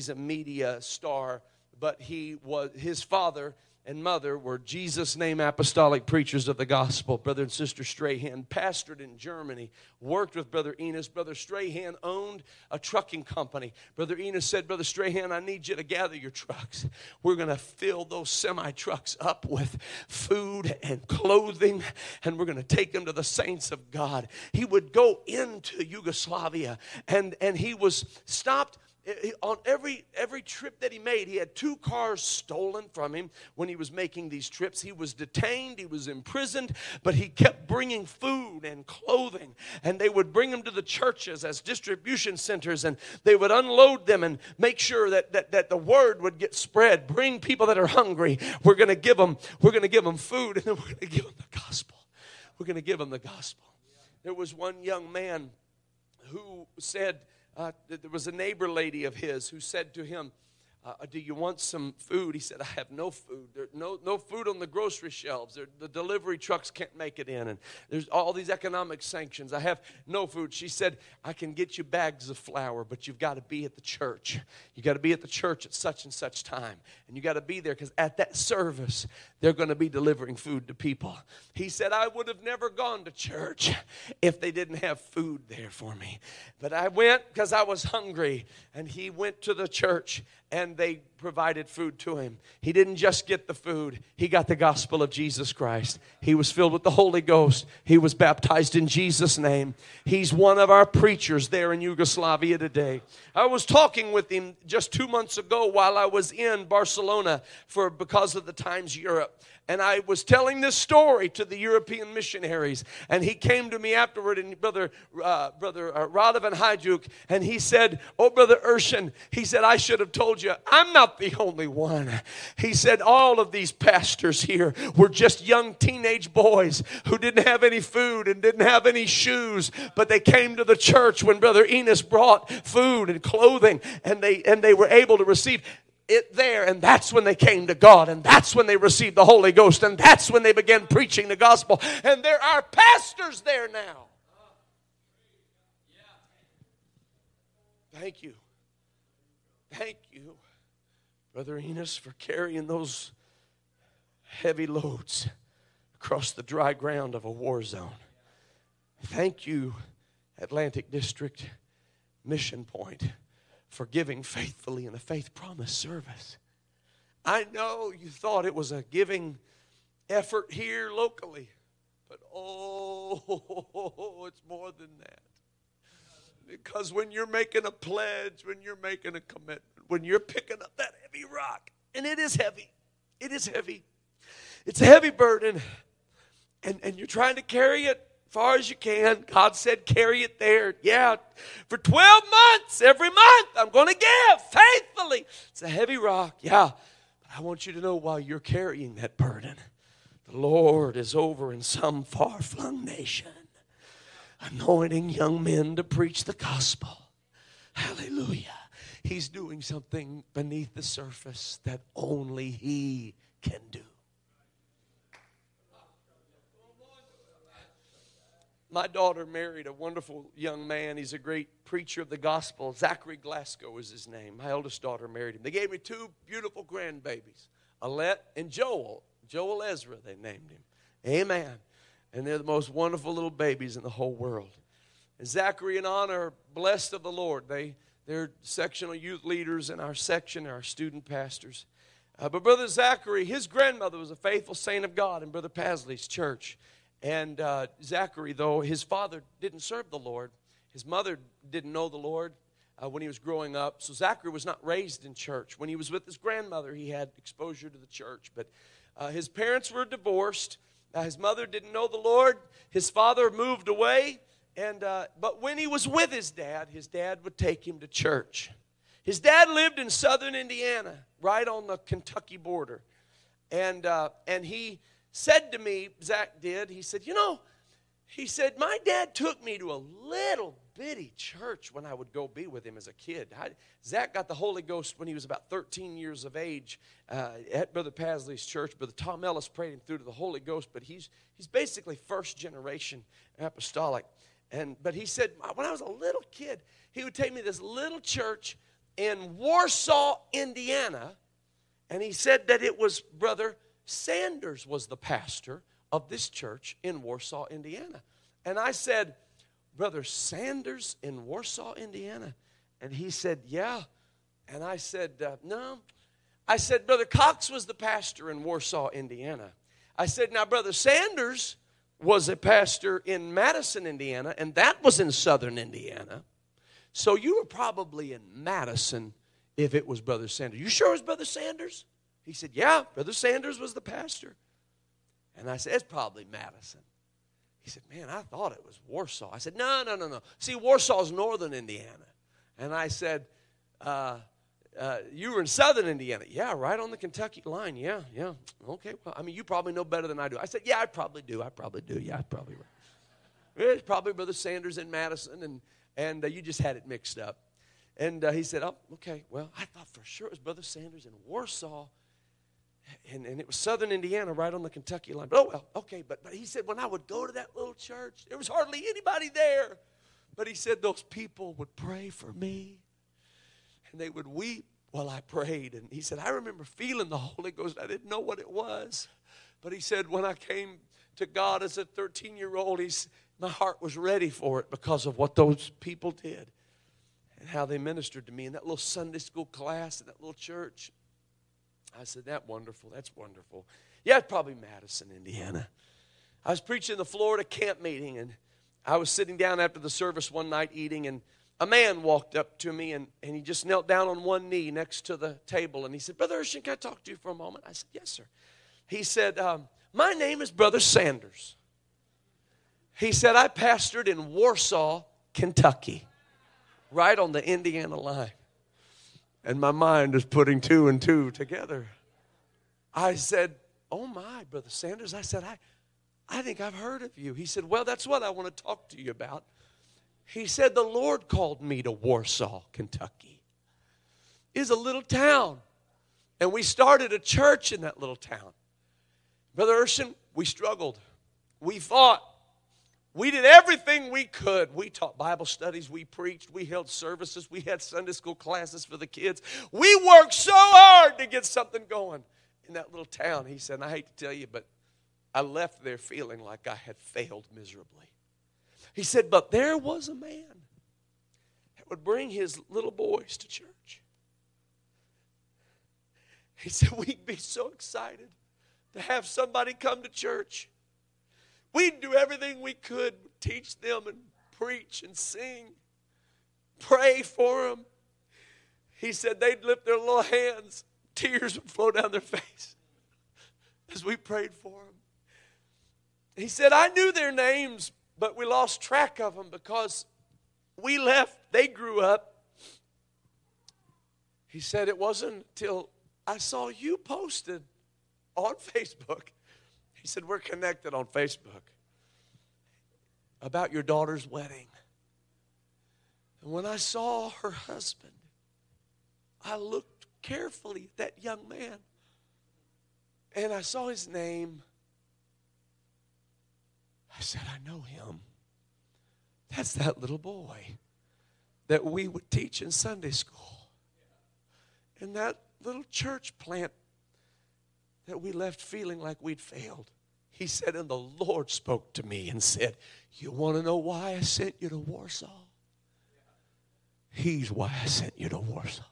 star. But his father and mother were Jesus' name apostolic preachers of the gospel. Brother and Sister Strahan pastored in Germany, worked with Brother Enos. Brother Strahan owned a trucking company. Brother Enos said, Brother Strahan, I need you to gather your trucks. We're going to fill those semi-trucks up with food and clothing, and we're going to take them to the saints of God. He would go into Yugoslavia, and he was stopped. On every trip that he made, he had 2 cars stolen from him when he was making these trips. He was detained, he was imprisoned, but he kept bringing food and clothing. And they would bring them to the churches as distribution centers, and they would unload them and make sure that the word would get spread. Bring people that are hungry. We're going to give them food, and then we're going to give them the gospel. We're going to give them the gospel. There was one young man who said, there was a neighbor lady of his who said to him, do you want some food? He said, I have no food. There's no food on the grocery shelves. The delivery trucks can't make it in. And there's all these economic sanctions. I have no food. She said, I can get you bags of flour, but you've got to be at the church. You got to be at the church at such and such time. And you got to be there because at that service, they're going to be delivering food to people. He said, I would have never gone to church if they didn't have food there for me. But I went because I was hungry. And he went to the church, and they provided food to him. He didn't just get the food. He got the gospel of Jesus Christ. He was filled with the Holy Ghost. He was baptized in Jesus' name. He's one of our preachers there in Yugoslavia today. I was talking with him just 2 months ago while I was in Barcelona because of the Times Europe. And I was telling this story to the European missionaries. And he came to me afterward, and Brother Radovan Hajduk, and he said, oh, Brother Urshan, he said, I should have told you, I'm not the only one. He said, all of these pastors here were just young teenage boys who didn't have any food and didn't have any shoes, but they came to the church when Brother Enos brought food and clothing, and they were able to receive it there, and that's when they came to God, and that's when they received the Holy Ghost, and that's when they began preaching the gospel. And there are pastors there now. Thank you. Thank you, Brother Enos, for carrying those heavy loads across the dry ground of a war zone. Thank you, Atlantic District Mission Point, for giving faithfully in a Faith Promise service. I know you thought it was a giving effort here locally, but it's more than that. Because when you're making a pledge, when you're making a commitment, when you're picking up that heavy rock, and it is heavy, it's a heavy burden, and you're trying to carry it as far as you can. God said carry it there. Yeah, for 12 months, every month, I'm going to give faithfully. It's a heavy rock, yeah. But I want you to know while you're carrying that burden, the Lord is over in some far-flung nation, anointing young men to preach the gospel. Hallelujah. He's doing something beneath the surface that only He can do. My daughter married a wonderful young man. He's a great preacher of the gospel. Zachary Glasgow is his name. My eldest daughter married him. They gave me two beautiful grandbabies, Alette and Joel. Joel Ezra, they named him. Amen. And they're the most wonderful little babies in the whole world. And Zachary and Anna are blessed of the Lord. They're sectional youth leaders in our section, our student pastors. But Brother Zachary, his grandmother was a faithful saint of God in Brother Pasley's church. And Zachary, though, his father didn't serve the Lord. His mother didn't know the Lord when he was growing up. So Zachary was not raised in church. When he was with his grandmother, he had exposure to the church. But his parents were divorced. His mother didn't know the Lord. His father moved away. But when he was with his dad would take him to church. His dad lived in southern Indiana, right on the Kentucky border. And he said to me, Zach did, he said, my dad took me to a little bitty church when I would go be with him as a kid. Zach got the Holy Ghost when he was about 13 years of age at Brother Pasley's church. Brother Tom Ellis prayed him through to the Holy Ghost, but he's basically first generation apostolic. But he said, when I was a little kid, he would take me to this little church in Warsaw, Indiana, and he said that it was Brother Sanders was the pastor of this church in Warsaw, Indiana. And I said, Brother Sanders in Warsaw, Indiana? And he said, yeah. And I said, no. I said, Brother Cox was the pastor in Warsaw, Indiana. I said, now Brother Sanders was a pastor in Madison, Indiana, and that was in southern Indiana. So you were probably in Madison if it was Brother Sanders. You sure it was Brother Sanders? He said, yeah, Brother Sanders was the pastor. And I said, it's probably Madison. He said, man, I thought it was Warsaw. I said, no. See, Warsaw's northern Indiana. And I said, you were in southern Indiana. Yeah, right on the Kentucky line. Yeah. Okay, well, I mean, you probably know better than I do. I said, yeah, I probably do. Yeah, I probably right. It's probably Brother Sanders in Madison, and you just had it mixed up. And he said, oh, okay, well, I thought for sure it was Brother Sanders in Warsaw. And it was southern Indiana, right on the Kentucky line. Oh, well, okay. But he said, when I would go to that little church, there was hardly anybody there. But he said, those people would pray for me. And they would weep while I prayed. And he said, I remember feeling the Holy Ghost. I didn't know what it was. But he said, when I came to God as a 13-year-old, my heart was ready for it because of what those people did and how they ministered to me in that little Sunday school class in that little church. I said, that's wonderful. Yeah, it's probably Madison, Indiana. I was preaching the Florida camp meeting, and I was sitting down after the service one night eating, and a man walked up to me, and he just knelt down on one knee next to the table, and he said, Brother Urshan, can I talk to you for a moment? I said, yes, sir. He said, my name is Brother Sanders. He said, I pastored in Warsaw, Kentucky, right on the Indiana line. And my mind is putting two and two together. I said, oh my, Brother Sanders. I said, I think I've heard of you. He said, well, that's what I want to talk to you about. He said, the Lord called me to Warsaw, Kentucky. It's a little town. And we started a church in that little town. Brother Urshan, we struggled. We fought. We did everything we could. We taught Bible studies. We preached. We held services. We had Sunday school classes for the kids. We worked so hard to get something going in that little town. He said, and I hate to tell you, but I left there feeling like I had failed miserably. He said, but there was a man that would bring his little boys to church. He said, we'd be so excited to have somebody come to church. We'd do everything we could, teach them and preach and sing, pray for them. He said they'd lift their little hands, tears would flow down their face as we prayed for them. He said, I knew their names, but we lost track of them because we left, they grew up. He said, it wasn't until I saw you posted on Facebook. He said, we're connected on Facebook about your daughter's wedding. And when I saw her husband, I looked carefully at that young man. And I saw his name. I said, I know him. That's that little boy that we would teach in Sunday school. And that little church plant that we left feeling like we'd failed. He said, and the Lord spoke to me and said, you want to know why I sent you to Warsaw? He's why I sent you to Warsaw.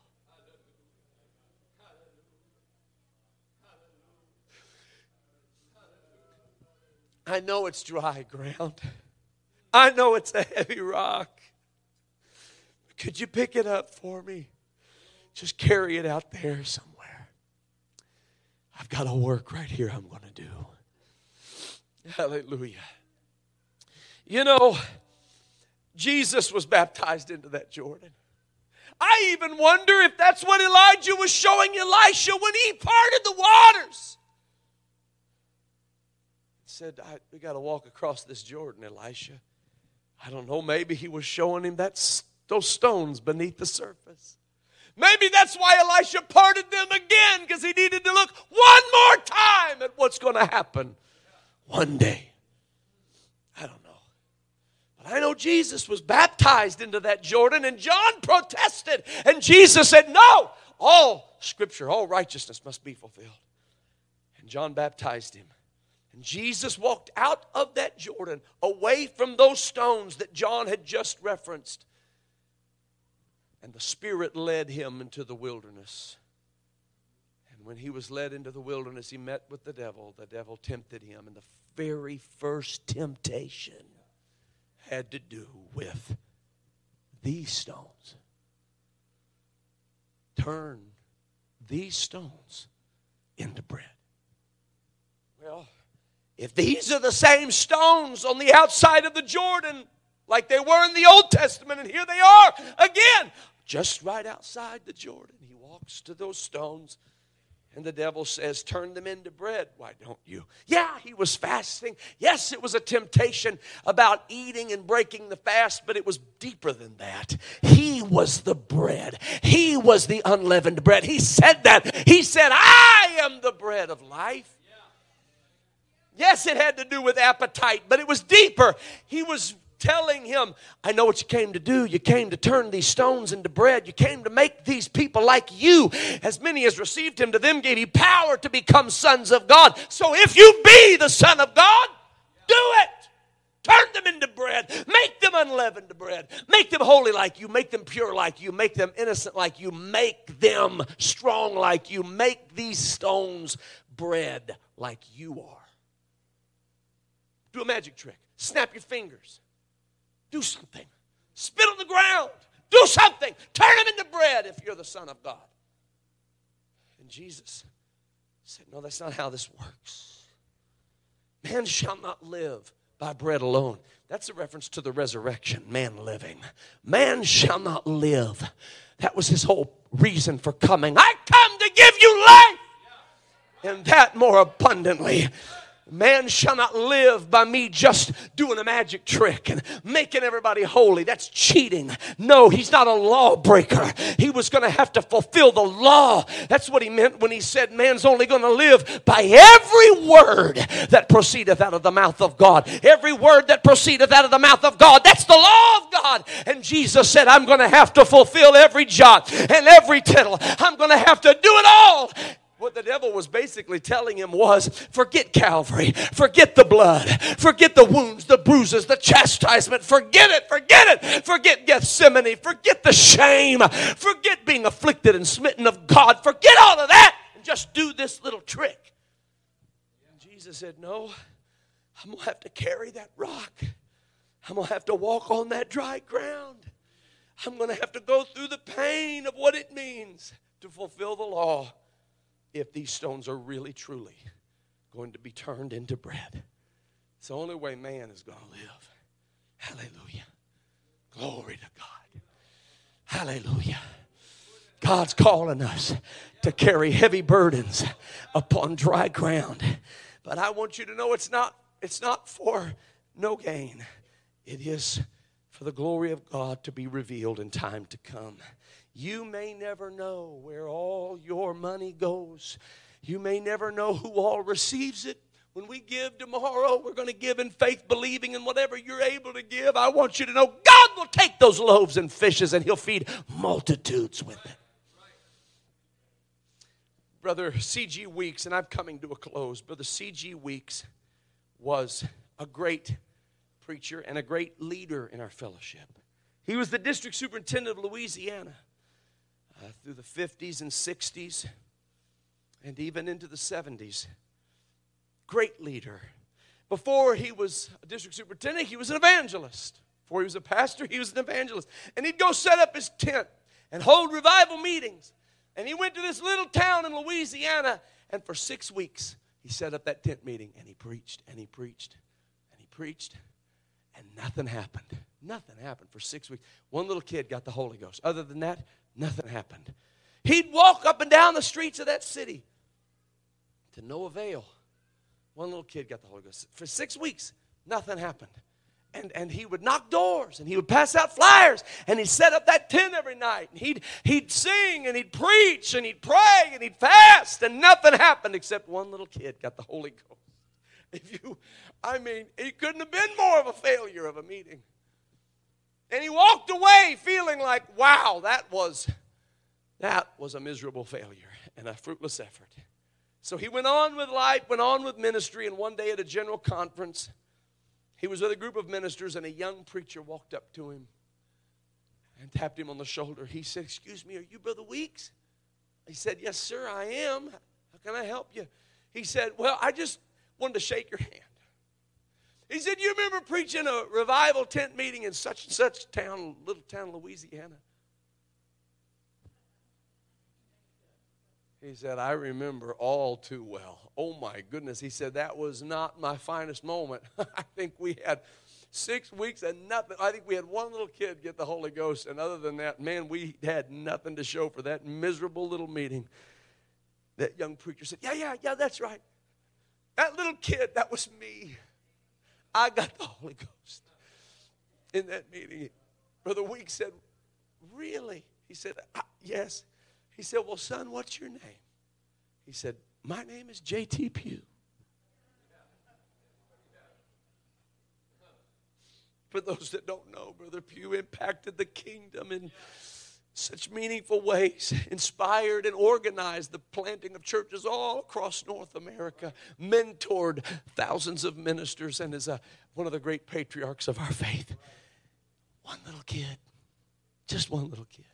I know it's dry ground. I know it's a heavy rock. Could you pick it up for me? Just carry it out there somewhere. I've got a work right here I'm going to do. Hallelujah. You know, Jesus was baptized into that Jordan. I even wonder if that's what Elijah was showing Elisha when he parted the waters. He said, we got to walk across this Jordan, Elisha. I don't know, maybe he was showing him those stones beneath the surface. Maybe that's why Elisha parted them again, because he needed to look one more time at what's going to happen one day. I don't know. But I know Jesus was baptized into that Jordan, and John protested. And Jesus said, no, all Scripture, all righteousness must be fulfilled. And John baptized him. And Jesus walked out of that Jordan, away from those stones that John had just referenced. And the Spirit led him into the wilderness. And when he was led into the wilderness, he met with the devil. The devil tempted him. And the very first temptation had to do with these stones. Turn these stones into bread. Well, if these are the same stones on the outside of the Jordan, like they were in the Old Testament, and here they are again, just right outside the Jordan. He walks to those stones, and the devil says, turn them into bread. Why don't you? Yeah, he was fasting. Yes, it was a temptation about eating and breaking the fast, but it was deeper than that. He was the bread. He was the unleavened bread. He said that. He said, I am the bread of life. Yes, it had to do with appetite, but it was deeper. He was telling him, I know what you came to do. You came to turn these stones into bread. You came to make these people like you. As many as received him, to them gave he power to become sons of God. So if you be the Son of God, do it. Turn them into bread. Make them unleavened bread. Make them holy like you. Make them pure like you. Make them innocent like you. Make them strong like you. Make these stones bread like you are. Do a magic trick. Snap your fingers. Do something. Spit on the ground. Do something. Turn them into bread if you're the Son of God. And Jesus said, no, that's not how this works. Man shall not live by bread alone. That's a reference to the resurrection, man living. Man shall not live. That was his whole reason for coming. I come to give you life, and that more abundantly. Man shall not live by me just doing a magic trick and making everybody holy. That's cheating. No, he's not a lawbreaker. He was going to have to fulfill the law. That's what he meant when he said man's only going to live by every word that proceedeth out of the mouth of God. Every word that proceedeth out of the mouth of God. That's the law of God. And Jesus said, I'm going to have to fulfill every jot and every tittle. I'm going to have to do it all. What the devil was basically telling him was, forget Calvary, forget the blood, forget the wounds, the bruises, the chastisement, forget it, forget Gethsemane, forget the shame, forget being afflicted and smitten of God, forget all of that and just do this little trick. And Jesus said, no, I'm going to have to carry that rock. I'm going to have to walk on that dry ground. I'm going to have to go through the pain of what it means to fulfill the law. If these stones are really, truly going to be turned into bread. It's the only way man is going to live. Hallelujah. Glory to God. Hallelujah. God's calling us to carry heavy burdens upon dry ground. But I want you to know it's not for no gain. It is for the glory of God to be revealed in time to come. You may never know where all your money goes. You may never know who all receives it. When we give tomorrow, we're going to give in faith, believing in whatever you're able to give. I want you to know God will take those loaves and fishes and He'll feed multitudes with it. Brother C.G. Weeks, and I'm coming to a close. Brother C.G. Weeks was a great preacher and a great leader in our fellowship. He was the district superintendent of Louisiana. Through the 50s and 60s and even into the 70s. Great leader. Before he was a district superintendent, he was an evangelist. Before he was a pastor, he was an evangelist. And he'd go set up his tent and hold revival meetings. And he went to this little town in Louisiana, and for 6 weeks, he set up that tent meeting, and he preached, and he preached, and he preached, and nothing happened. Nothing happened for 6 weeks. One little kid got the Holy Ghost. Other than that, nothing happened. He'd walk up and down the streets of that city to no avail. One little kid got the Holy Ghost. For 6 weeks, nothing happened. And he would knock doors, and he would pass out flyers, and he'd set up that tent every night. And he'd sing, and he'd preach, and he'd pray, and he'd fast, and nothing happened except one little kid got the Holy Ghost. It couldn't have been more of a failure of a meeting. And he walked away feeling like, wow, that was a miserable failure and a fruitless effort. So he went on with life, went on with ministry, and one day at a general conference, he was with a group of ministers, and a young preacher walked up to him and tapped him on the shoulder. He said, excuse me, are you Brother Weeks? He said, yes, sir, I am. How can I help you? He said, well, I just wanted to shake your hand. He said, you remember preaching a revival tent meeting in such and such town, little town, Louisiana? He said, I remember all too well. Oh, my goodness. He said, that was not my finest moment. I think we had 6 weeks and nothing. I think we had one little kid get the Holy Ghost. And other than that, man, we had nothing to show for that miserable little meeting. That young preacher said, yeah, that's right. That little kid, that was me. I got the Holy Ghost in that meeting. Brother Weeks said, really? He said, yes. He said, well, son, what's your name? He said, my name is J.T. Pugh. For those that don't know, Brother Pugh impacted the kingdom in such meaningful ways, inspired and organized the planting of churches all across North America, mentored thousands of ministers, and is one of the great patriarchs of our faith. One little kid, just one little kid.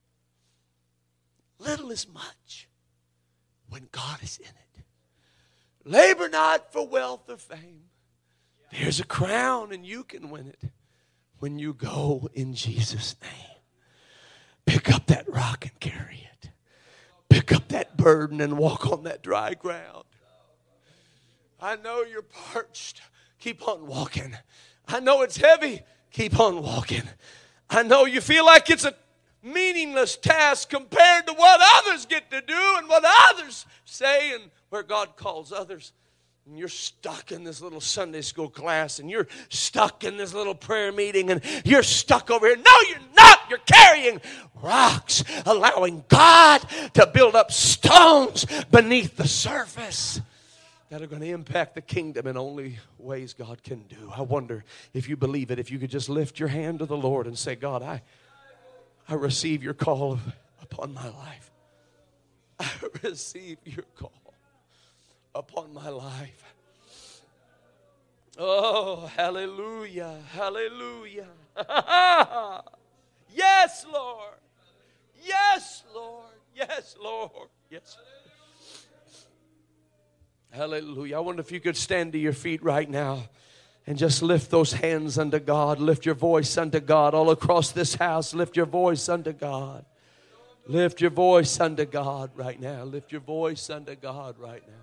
Little is much when God is in it. Labor not for wealth or fame. There's a crown and you can win it when you go in Jesus' name. Pick up that rock and carry it. Pick up that burden and walk on that dry ground. I know you're parched. Keep on walking. I know it's heavy. Keep on walking. I know you feel like it's a meaningless task compared to what others get to do and what others say and where God calls others. And you're stuck in this little Sunday school class, and you're stuck in this little prayer meeting, and you're stuck over here. No, you're not. You're carrying rocks, allowing God to build up stones beneath the surface that are going to impact the kingdom in only ways God can do. I wonder if you believe it, if you could just lift your hand to the Lord and say, God, I receive your call upon my life. I receive your call upon my life. Oh, hallelujah, hallelujah. Yes, Lord. Yes, Lord. Yes, Lord. Yes. Hallelujah. I wonder if you could stand to your feet right now and just lift those hands unto God. Lift your voice unto God all across this house. Lift your voice unto God. Lift your voice unto God right now. Lift your voice unto God right now.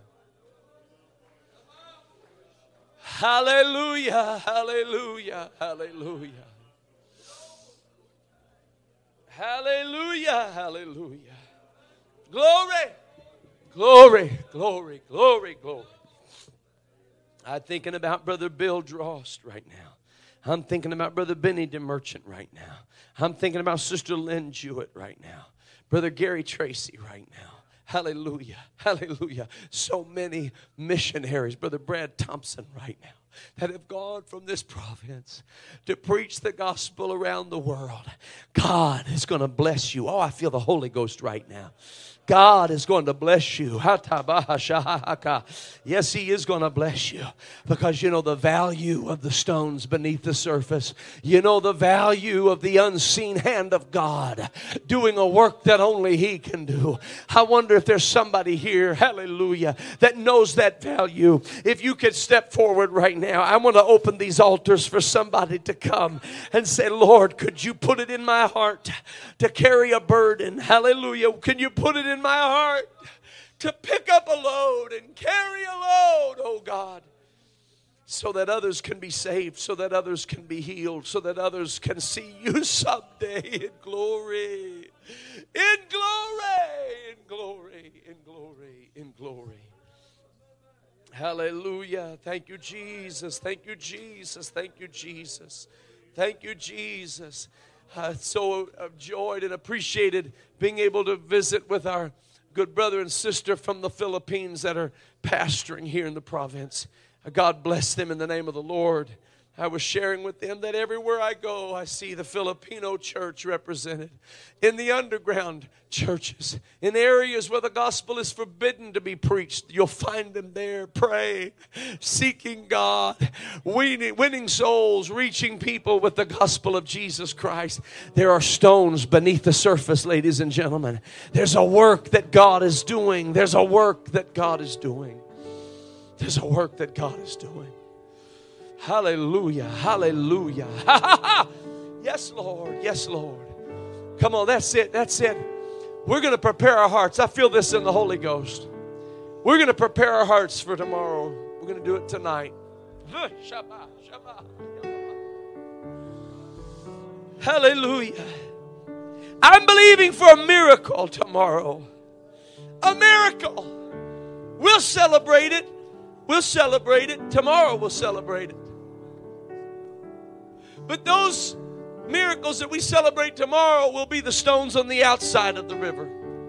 Hallelujah, hallelujah, hallelujah. Hallelujah, hallelujah. Glory, glory, glory, glory, glory. I'm thinking about Brother Bill Drost right now. I'm thinking about Brother Benny DeMerchant right now. I'm thinking about Sister Lynn Jewett right now. Brother Gary Tracy right now. Hallelujah, hallelujah. So many missionaries, Brother Brad Thompson right now, that have gone from this province to preach the gospel around the world. God is going to bless you. Oh, I feel the Holy Ghost right now. God is going to bless you. Yes, He is going to bless you, because you know the value of the stones beneath the surface. You know the value of the unseen hand of God doing a work that only He can do. I wonder if there's somebody here, hallelujah, that knows that value. If you could step forward right now, I want to open these altars for somebody to come and say, Lord, could you put it in my heart to carry a burden? Hallelujah. Can you put it in my heart to pick up a load and carry a load, oh God, so that others can be saved, so that others can be healed, so that others can see you someday in glory, in glory, in glory, in glory, in glory. Hallelujah. Thank you, Jesus. Thank you, Jesus. Thank you, Jesus. Thank you, Jesus. So enjoyed and appreciated being able to visit with our good brother and sister from the Philippines that are pastoring here in the province. God bless them in the name of the Lord. I was sharing with them that everywhere I go, I see the Filipino church represented. In the underground churches, in areas where the gospel is forbidden to be preached, you'll find them there praying, seeking God, winning souls, reaching people with the gospel of Jesus Christ. There are stones beneath the surface, ladies and gentlemen. There's a work that God is doing. There's a work that God is doing. There's a work that God is doing. Hallelujah, hallelujah. Yes, Lord, yes, Lord. Come on, that's it, that's it. We're going to prepare our hearts. I feel this in the Holy Ghost. We're going to prepare our hearts for tomorrow. We're going to do it tonight. Hallelujah. I'm believing for a miracle tomorrow. A miracle. We'll celebrate it. We'll celebrate it. Tomorrow we'll celebrate it. But those miracles that we celebrate tomorrow will be the stones on the outside of the river.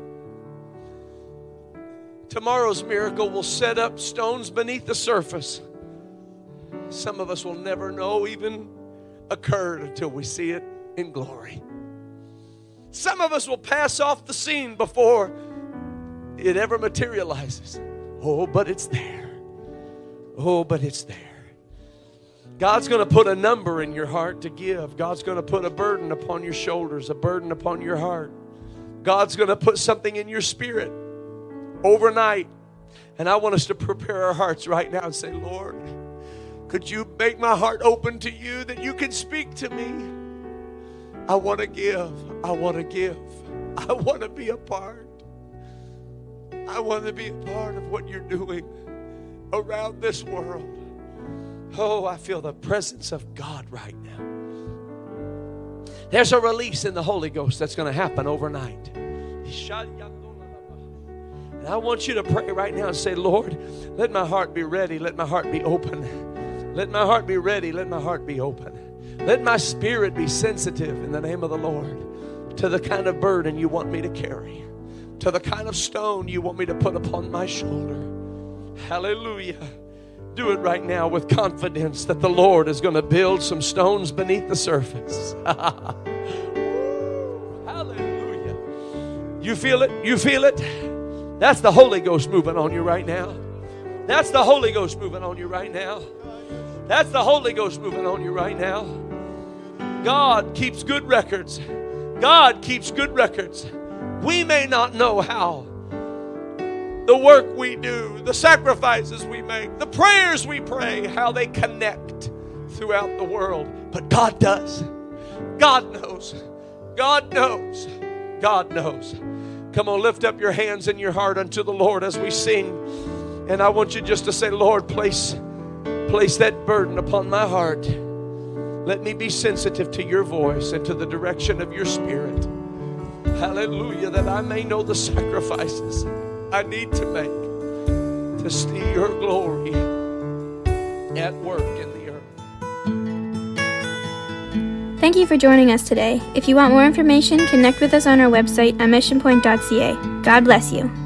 Tomorrow's miracle will set up stones beneath the surface. Some of us will never know even occurred until we see it in glory. Some of us will pass off the scene before it ever materializes. Oh, but it's there. Oh, but it's there. God's going to put a number in your heart to give. God's going to put a burden upon your shoulders, a burden upon your heart. God's going to put something in your spirit overnight. And I want us to prepare our hearts right now and say, Lord, could you make my heart open to you that you can speak to me? I want to give. I want to give. I want to be a part. I want to be a part of what you're doing around this world. Oh, I feel the presence of God right now. There's a release in the Holy Ghost that's going to happen overnight. And And I want you to pray right now and say, Lord, let my heart be ready. Let my heart be open. Let my heart be ready. Let my heart be open. Let my spirit be sensitive in the name of the Lord to the kind of burden you want me to carry, to the kind of stone you want me to put upon my shoulder. Hallelujah. Do it right now with confidence that the Lord is going to build some stones beneath the surface. Hallelujah. You feel it? You feel it? That's the Holy Ghost moving on you right now. That's the Holy Ghost moving on you right now. That's the Holy Ghost moving on you right now. God keeps good records. God keeps good records. We may not know how the work we do, the sacrifices we make, the prayers we pray, how they connect throughout the world. But God does. God knows. God knows. God knows. Come on, lift up your hands and your heart unto the Lord as we sing. And I want you just to say, Lord, place that burden upon my heart. Let me be sensitive to your voice and to the direction of your spirit. Hallelujah, that I may know the sacrifices I need to make to see your glory at work in the earth. Thank you for joining us today. If you want more information, connect with us on our website at missionpoint.ca. God bless you.